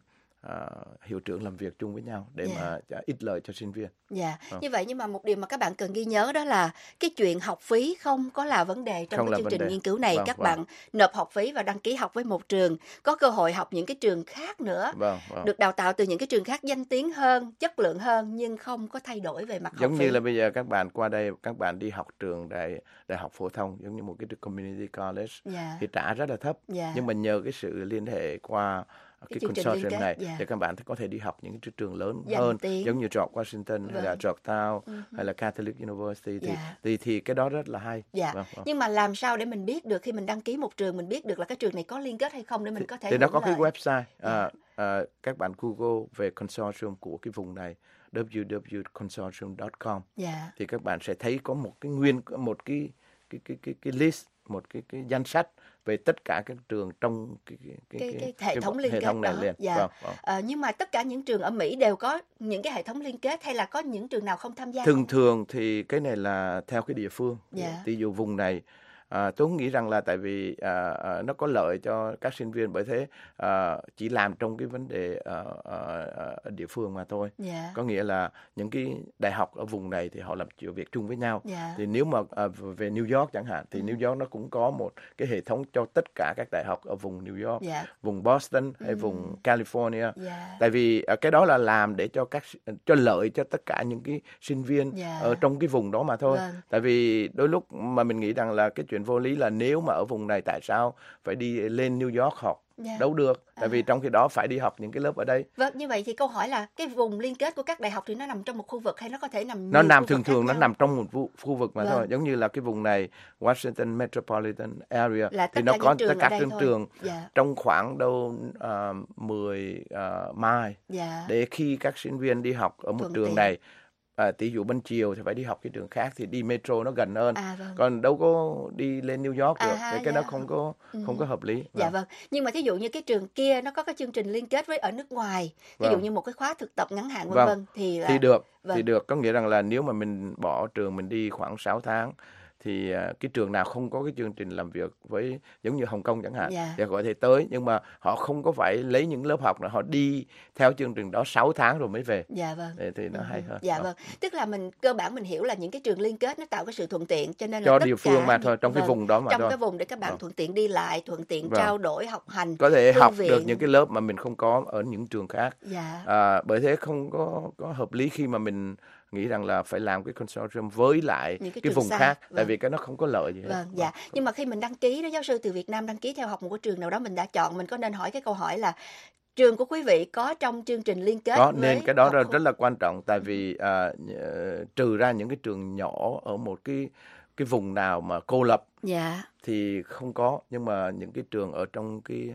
Uh, hiệu trưởng làm việc chung với nhau để yeah. mà uh, ít lợi cho sinh viên. Dạ, ừ. Như vậy nhưng mà một điều mà các bạn cần ghi nhớ đó là cái chuyện học phí không có là vấn đề trong không cái chương trình đề. nghiên cứu này. Vâng, các vâng. bạn nộp học phí và đăng ký học với một trường, có cơ hội học những cái trường khác nữa, vâng, vâng. được đào tạo từ những cái trường khác danh tiếng hơn, chất lượng hơn, nhưng không có thay đổi về mặt giống học phí. Như là bây giờ các bạn qua đây, các bạn đi học trường đại đại học phổ thông giống như một cái community college yeah. thì trả rất là thấp, yeah. nhưng mà nhờ cái sự liên hệ qua cái, cái consortium này yeah. thì các bạn có thể đi học những cái trường lớn Dành hơn tiếng. Giống như George Washington vâng. hay là Georgetown uh-huh. hay là Catholic University thì, yeah. thì thì cái đó rất là hay. Dạ. Vâng, vâng. Nhưng mà làm sao để mình biết được khi mình đăng ký một trường, mình biết được là cái trường này có liên kết hay không để mình thì, có thể thì nó có lợi. cái website à, à, các bạn Google về consortium của cái vùng này w w w chấm consortium chấm com yeah. thì các bạn sẽ thấy có một cái nguyên một cái cái cái cái, cái list, một cái cái danh sách về tất cả các trường trong cái cái, cái, cái, cái, cái hệ thống cái, liên hệ kết thống này đó. liền. Dạ. Vâng, vâng. À, nhưng mà tất cả những trường ở Mỹ đều có những cái hệ thống liên kết hay là có những trường nào không tham gia? Thường thường thì cái này là theo cái địa phương. Dạ. Ví dụ vùng này À, tôi nghĩ rằng là tại vì à, à, nó có lợi cho các sinh viên, bởi thế à, chỉ làm trong cái vấn đề à, à, à, địa phương mà thôi. Yeah. Có nghĩa là những cái đại học ở vùng này thì họ làm chuyện việc chung với nhau. Yeah. Thì nếu mà à, về New York chẳng hạn thì ừ. New York nó cũng có một cái hệ thống cho tất cả các đại học ở vùng New York, yeah. vùng Boston hay ừ. vùng California. Yeah. Tại vì à, cái đó là làm để cho các cho lợi cho tất cả những cái sinh viên yeah. ở trong cái vùng đó mà thôi. Vâng. Tại vì đôi lúc mà mình nghĩ rằng là cái chuyện chuyện vô lý là nếu mà ở vùng này tại sao phải đi lên New York học? Yeah. Đâu được, tại à. vì trong khi đó phải đi học những cái lớp ở đây. Vâng, như vậy thì câu hỏi là cái vùng liên kết của các đại học thì nó nằm trong một khu vực hay nó có thể nằm nó nằm thường thường nó nằm trong một khu, khu vực mà vâng. thôi, giống như là cái vùng này Washington Metropolitan Area là thì nó có tất cả các thôi. trường yeah. trong khoảng đâu uh, mười uh, mile yeah. để khi các sinh viên đi học ở một Thuận trường tiện. này. À, tỷ dụ bên chiều thì phải đi học cái trường khác thì đi metro nó gần hơn, à, vâng. còn đâu có đi lên New York được, à, ha, cái dạ. đó không có không ừ. có hợp lý. Dạ vâng. Nhưng mà thí dụ như cái trường kia nó có cái chương trình liên kết với ở nước ngoài, ví vâng. dụ như một cái khóa thực tập ngắn hạn vân vân vâng. thì là... thì được, vâng. thì được, có nghĩa rằng là nếu mà mình bỏ trường mình đi khoảng sáu tháng thì uh, cái trường nào không có cái chương trình làm việc với giống như Hồng Kông chẳng hạn yeah. thì có thể tới, nhưng mà họ không có phải lấy những lớp học là họ đi theo chương trình đó sáu tháng rồi mới về. Dạ vâng. Thì, thì nó ừ. hay hơn. Dạ vâng. Tức là mình cơ bản mình hiểu là những cái trường liên kết nó tạo cái sự thuận tiện cho nên là cho tất địa phương cả mà thôi, trong vâng. cái vùng đó mà trong thôi. cái vùng để các bạn vâng. thuận tiện đi lại, thuận tiện vâng. trao đổi học hành. Có thể học viện. được những cái lớp mà mình không có ở những trường khác. Dạ. À, bởi thế không có có hợp lý khi mà mình nghĩ rằng là phải làm cái consortium với lại những cái, cái vùng xa. khác, vâng. tại vì cái nó không có lợi gì hết. Vâng, dạ. Nhưng mà khi mình đăng ký đó, giáo sư từ Việt Nam đăng ký theo học một cái trường nào đó mình đã chọn, mình có nên hỏi cái câu hỏi là trường của quý vị có trong chương trình liên kết có, với nên cái đó rất, rất là quan trọng, tại vì uh, trừ ra những cái trường nhỏ ở một cái cái vùng nào mà cô lập dạ. thì không có, nhưng mà những cái trường ở trong cái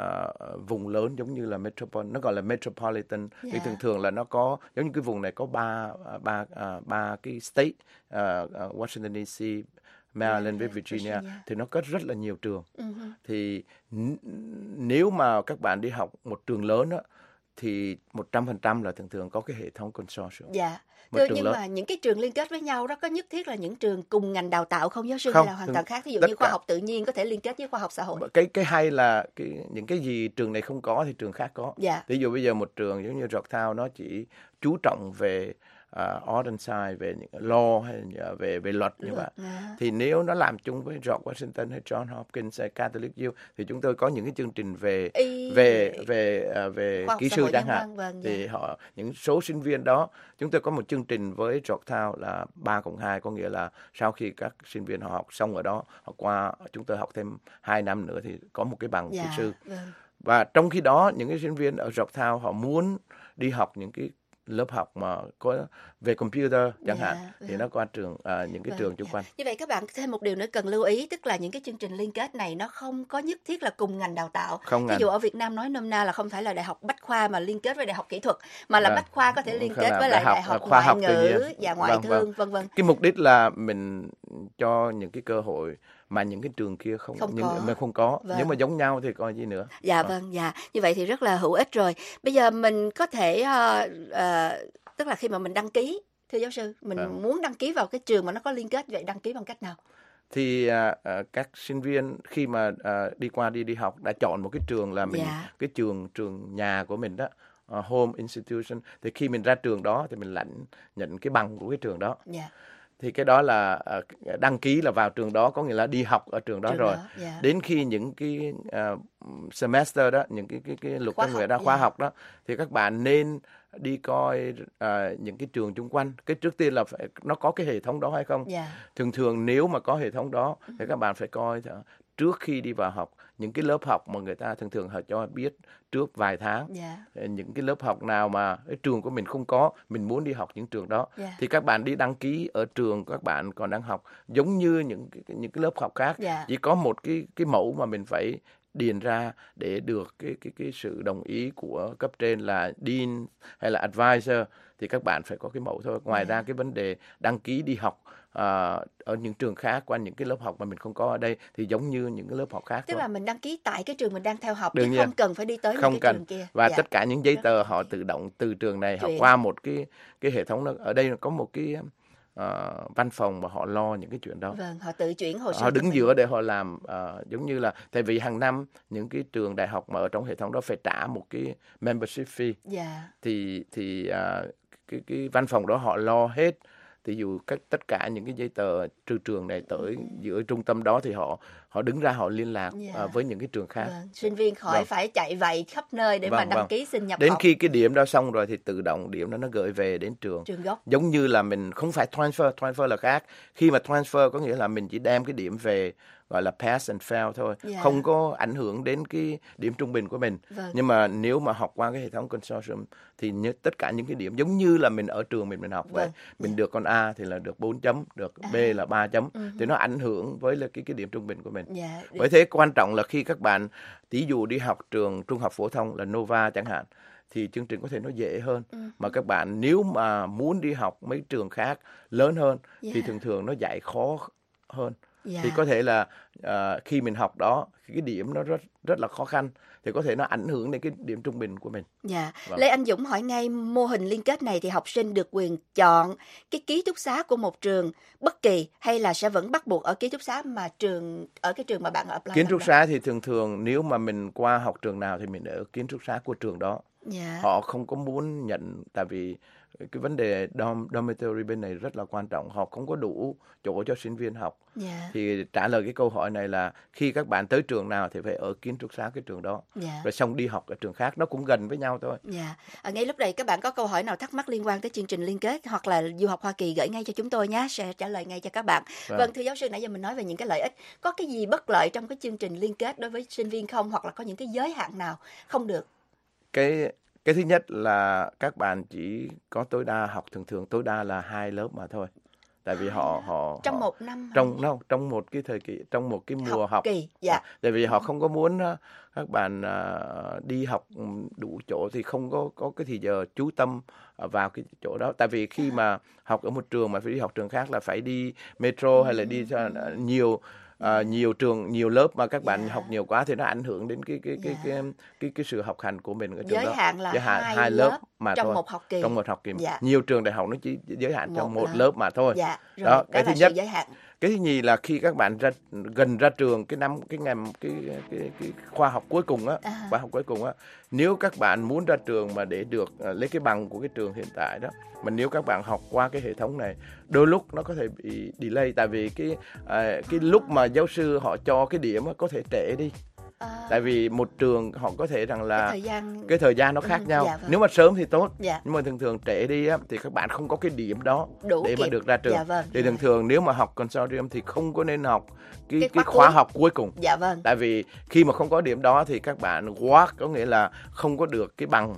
Uh, vùng lớn giống như là metropolitan, nó gọi là metropolitan yeah. thì thường thường là nó có giống như cái vùng này có ba ba uh, ba cái state, uh, uh, Washington đê xê, Maryland yeah, với Virginia, Virginia thì nó có rất là nhiều trường. Uh-huh. Thì n- nếu mà các bạn đi học một trường lớn á thì một trăm phần trăm là thường thường có cái hệ thống consortium. Dạ. Thưa, nhưng lớn. mà những cái trường liên kết với nhau đó có nhất thiết là những trường cùng ngành đào tạo không giáo sư, không, hay là hoàn toàn khác? Ví dụ như khoa cả. học tự nhiên có thể liên kết với khoa học xã hội. Cái cái hay là cái những cái gì trường này không có thì trường khác có. Dạ. Ví dụ bây giờ một trường giống như Georgetown nó chỉ chú trọng về uh, art and science, về những law hay về về luật như vậy. À. Thì nếu nó làm chung với George Washington hay John Hopkins hay Catholic U thì chúng tôi có những cái chương trình về Ý... về về uh, về kỹ sư chẳng hạn. Vâng, thì dạ. họ những số sinh viên đó, chúng tôi có một chương trình với Georgetown là ba cộng hai, có nghĩa là sau khi các sinh viên họ học xong ở đó, họ qua chúng tôi học thêm hai năm nữa thì có một cái bằng dạ, kỹ sư. Vâng. Và trong khi đó những cái sinh viên ở Georgetown họ muốn đi học những cái lớp học mà có về computer chẳng yeah, hạn thì yeah. nó qua trường à, những cái vâng, trường xung quanh. Yeah. Như vậy các bạn thêm một điều nữa cần lưu ý, tức là những cái chương trình liên kết này nó không có nhất thiết là cùng ngành đào tạo. Không Ví dụ ở Việt Nam nói nôm na là không phải là đại học bách khoa mà liên kết với đại học kỹ thuật, mà là à, bách khoa có thể liên kết với lại đại học ngoại ngữ và ngoại vâng, thương, vân vân. Cái mục đích là mình cho những cái cơ hội mà những cái trường kia không không nhưng có. mà không có. Vâng. Nếu mà giống nhau thì coi gì nữa. Dạ à. vâng, dạ. Như vậy thì rất là hữu ích rồi. Bây giờ mình có thể uh, uh, tức là khi mà mình đăng ký, thưa giáo sư, mình à. muốn đăng ký vào cái trường mà nó có liên kết, vậy đăng ký bằng cách nào? Thì uh, uh, các sinh viên khi mà uh, đi qua đi đi học đã chọn một cái trường là mình dạ. cái trường trường nhà của mình đó, uh, home institution, thì khi mình ra trường đó thì mình lãnh nhận cái bằng của cái trường đó. Dạ. Thì cái đó là uh, đăng ký là vào trường đó, có nghĩa là đi học ở trường đó trường rồi. Đó, yeah. Đến khi những cái uh, semester đó, những cái cái cái luật khóa các người đó yeah. khóa học đó thì các bạn nên đi coi uh, những cái trường chung quanh. Cái trước tiên là phải nó có cái hệ thống đó hay không. Yeah. Thường thường nếu mà có hệ thống đó thì các bạn phải coi uh, trước khi đi vào học những cái lớp học mà người ta thường thường họ cho biết trước vài tháng. Yeah. Những cái lớp học nào mà cái trường của mình không có, mình muốn đi học những trường đó yeah. thì các bạn đi đăng ký ở trường các bạn còn đang học, giống như những cái, những cái lớp học khác. Yeah. Chỉ có một cái cái mẫu mà mình phải điền ra để được cái cái cái sự đồng ý của cấp trên là dean hay là advisor, thì các bạn phải có cái mẫu thôi. Ngoài yeah. ra cái vấn đề đăng ký đi học uh, ở những trường khác qua những cái lớp học mà mình không có ở đây thì giống như những cái lớp học khác. Tức thôi. là mình đăng ký tại cái trường mình đang theo học, chứ không cần phải đi tới không những cái cần. trường kia. Và dạ. tất cả những giấy tờ họ tự động từ trường này họ qua một cái cái hệ thống đó. Ở đây có một cái uh, văn phòng mà họ lo những cái chuyện đó. Vâng, họ tự chuyển hồ sơ. Họ đứng giữa để họ làm uh, giống như là, tại vì hàng năm những cái trường đại học mà ở trong hệ thống đó phải trả một cái membership fee. Dạ. Thì thì uh, cái cái văn phòng đó họ lo hết ví dụ các tất cả những cái giấy tờ trừ trường này tới giữa trung tâm đó thì họ họ đứng ra họ liên lạc Dạ. uh, với những cái trường khác. Vâng. Sinh viên khỏi Vâng. phải chạy vạy khắp nơi để Vâng, mà đăng vâng. ký xin nhập Đến học. khi cái điểm đó xong rồi thì tự động điểm đó nó gửi về đến trường. Trường gốc. Giống như là mình không phải transfer, transfer là khác. Khi mà transfer có nghĩa là mình chỉ đem cái điểm về gọi là pass and fail thôi, Dạ. không có ảnh hưởng đến cái điểm trung bình của mình. Vâng. Nhưng mà nếu mà học qua cái hệ thống consortium thì nhớ tất cả những cái điểm giống như là mình ở trường mình mình học vậy. Vâng. Mình được con A thì là được bốn chấm, được B À. là ba chấm, Ừ. thì nó ảnh hưởng với là cái cái điểm trung bình của mình. Dạ. Bởi thế quan trọng là khi các bạn ví dụ đi học trường trung học phổ thông là Nova chẳng hạn, thì chương trình có thể nó dễ hơn. Ừ. Mà các bạn nếu mà muốn đi học mấy trường khác lớn hơn thì Dạ. thường thường nó dạy khó hơn. Dạ. Thì có thể là à, khi mình học đó cái điểm nó rất rất là khó khăn thì có thể nó ảnh hưởng đến cái điểm trung bình của mình. Dạ. Vâng. Lê Anh Dũng hỏi ngay, mô hình liên kết này thì học sinh được quyền chọn cái ký túc xá của một trường bất kỳ hay là sẽ vẫn bắt buộc ở ký túc xá mà trường ở cái trường mà bạn apply? Kiến ban trúc đầu? xá thì thường thường nếu mà mình qua học trường nào thì mình ở kiến trúc xá của trường đó. Dạ. Họ không có muốn nhận, tại vì cái vấn đề dorm, dormitory bên này rất là quan trọng, họ không có đủ chỗ cho sinh viên học. Dạ. Thì trả lời cái câu hỏi này là khi các bạn tới trường nào thì phải ở kiến trúc xá cái trường đó, Dạ. rồi xong đi học ở trường khác, nó cũng gần với nhau thôi. Dạ. À, ngay lúc này các bạn có câu hỏi nào thắc mắc liên quan tới chương trình liên kết hoặc là du học Hoa Kỳ gửi ngay cho chúng tôi nhé, sẽ trả lời ngay cho các bạn. Vâng. Vâng, thưa giáo sư, nãy giờ mình nói về những cái lợi ích, có cái gì bất lợi trong cái chương trình liên kết đối với sinh viên không, hoặc là có những cái giới hạn nào không được? Cái cái thứ nhất là các bạn chỉ có tối đa học thường thường tối đa là hai lớp mà thôi. Tại vì họ họ Trong họ, một năm trong no, trong một cái thời kỳ, trong một cái mùa học học, kỳ, dạ. Tại vì họ không có muốn uh, các bạn uh, đi học đủ chỗ thì không có có cái thì giờ chú tâm uh, vào cái chỗ đó. Tại vì khi mà học ở một trường mà phải đi học trường khác là phải đi metro hay là đi uh, nhiều uh, nhiều trường, nhiều lớp mà các bạn học nhiều quá thì nó ảnh hưởng đến cái cái cái cái cái, cái, cái sự học hành của mình ở trường Giới đó. hạn là Giới hạn hai hai lớp lớp mà trong thôi. một học kỳ. Trong một học kỳ. Dạ. Nhiều trường đại học nó chỉ giới hạn trong Một một lớp. lớp mà thôi. Dạ. Rồi, Đó, cái đó thứ là nhất. sự giới hạn. Cái thứ nhì là khi các bạn ra gần ra trường cái năm cái ngành cái cái cái khoa học cuối cùng á, À. khoa học cuối cùng á, nếu các bạn muốn ra trường mà để được uh, lấy cái bằng của cái trường hiện tại đó, mà nếu các bạn học qua cái hệ thống này, đôi lúc nó có thể bị delay, tại vì cái uh, cái lúc mà giáo sư họ cho cái điểm á, có thể trễ đi. À. Tại vì một trường họ có thể rằng là Cái thời gian- cái thời gian nó khác Ừ, nhau. dạ vâng. Nếu mà sớm thì tốt, Dạ. nhưng mà thường thường trễ đi á, thì các bạn không có cái điểm đó Đủ để mà kịp. được ra trường. Dạ vâng. Thì thường thường nếu mà học consortium thì không có nên học cái, Cái cái, khóa khóa cuối. học cuối cùng. Dạ vâng. Tại vì khi mà không có điểm đó thì các bạn quá, có nghĩa là không có được cái bằng.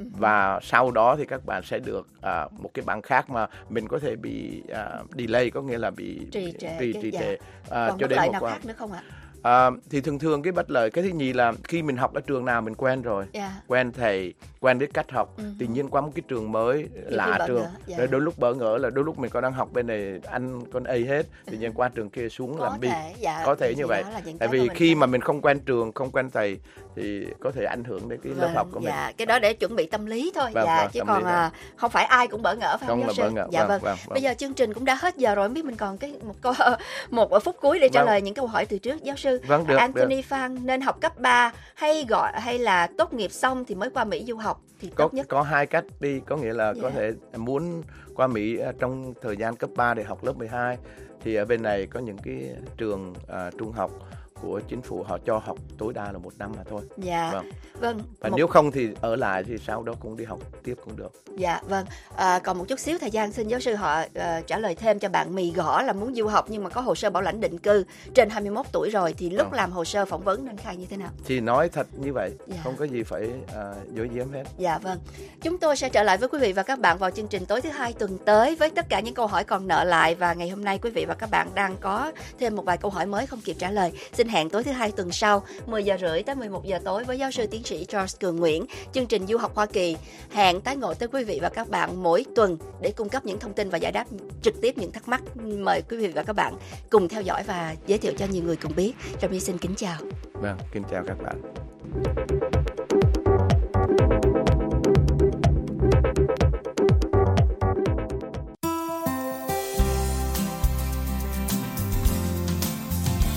Và sau đó thì các bạn sẽ được à, một cái bằng khác mà mình có thể bị à, delay, có nghĩa là bị Trì trệ trì, cái- trì dạ. trệ à, Còn cho bất đến lợi một nào qua. khác nữa không ạ? À, thì thường thường cái bất lợi, cái thứ nhì là khi mình học ở trường nào mình quen rồi, Dạ. quen thầy, quen biết cách học, Ừ. tự nhiên qua một cái trường mới lạ bỡ trường, ngỡ, dạ. rồi đôi lúc bỡ ngỡ là đôi lúc mình còn đang học bên này ăn con A hết, tự nhiên qua trường kia xuống Có làm B, thể, dạ, có thể thì như vậy. đó là những Tại cái vì mà mình khi phải- mà mình không quen trường, không quen thầy thì có thể ảnh hưởng đến cái lớp Vâng, học của mình. dạ, cái đó để chuẩn bị tâm lý thôi. Vâng, Dạ, vâng, chứ tâm còn lý thôi. à, không phải ai cũng bỡ ngỡ, phải không, Không giáo là sư? bỡ ngỡ, Dạ vâng, vâng. vâng, vâng. Bây giờ chương trình cũng đã hết giờ rồi, không biết mình còn cái một câu một phút cuối để trả Vâng. lời những câu hỏi từ trước. Giáo sư Vâng, được, Anthony được. Phan nên học cấp ba hay gọi hay là tốt nghiệp xong thì mới qua Mỹ du học thì có tốt nhất? có hai cách đi, có nghĩa là có Dạ. thể muốn qua Mỹ à, trong thời gian cấp ba để học lớp mười hai thì ở bên này có những cái trường à, trung học của chính phủ họ cho học tối đa là một năm mà thôi. Dạ. Vâng. Vâng. Và một- nếu không thì ở lại thì sau đó cũng đi học tiếp cũng được. Dạ vâng, à, còn một chút xíu thời gian xin giáo sư họ ờ, trả lời thêm cho bạn Mì Gõ là muốn du học nhưng mà có hồ sơ bảo lãnh định cư trên hai mươi mốt tuổi rồi thì lúc Vâng. làm hồ sơ phỏng vấn nên khai như thế nào? Thì nói thật như vậy, Dạ. không có gì phải à, dối giếm hết. Dạ vâng, chúng tôi sẽ trở lại với quý vị và các bạn vào chương trình tối thứ hai tuần tới với tất cả những câu hỏi còn nợ lại, và ngày hôm nay quý vị và các bạn đang có thêm một vài câu hỏi mới không kịp trả lời. Xin hẹn tối thứ hai tuần sau mười giờ rưỡi tới mười một giờ tối với giáo sư tiến sĩ Charles Cường Nguyễn, chương trình du học Hoa Kỳ. Hẹn tái ngộ tới quý vị và các bạn mỗi tuần để cung cấp những thông tin và giải đáp trực tiếp những thắc mắc. Mời quý vị và các bạn cùng theo dõi và giới thiệu cho nhiều người cùng biết. Trà My xin kính chào. Vâng, kính chào các bạn.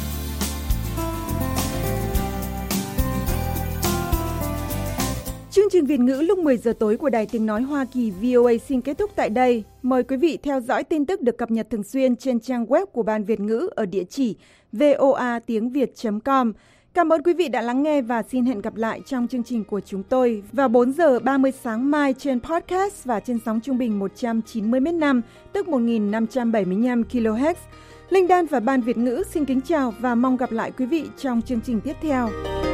Chương trình Việt ngữ lúc mười giờ tối của Đài Tiếng Nói Hoa Kỳ vê o a xin kết thúc tại đây. Mời quý vị theo dõi tin tức được cập nhật thường xuyên trên trang web của Ban Việt ngữ ở địa chỉ voa tiếng việt chấm com. Cảm ơn quý vị đã lắng nghe và xin hẹn gặp lại trong chương trình của chúng tôi vào bốn giờ ba mươi sáng mai trên podcast và trên sóng trung bình một trăm chín mươi mét năm, tức một nghìn năm trăm bảy mươi lăm ki lô héc. Linh Đan và Ban Việt ngữ xin kính chào và mong gặp lại quý vị trong chương trình tiếp theo.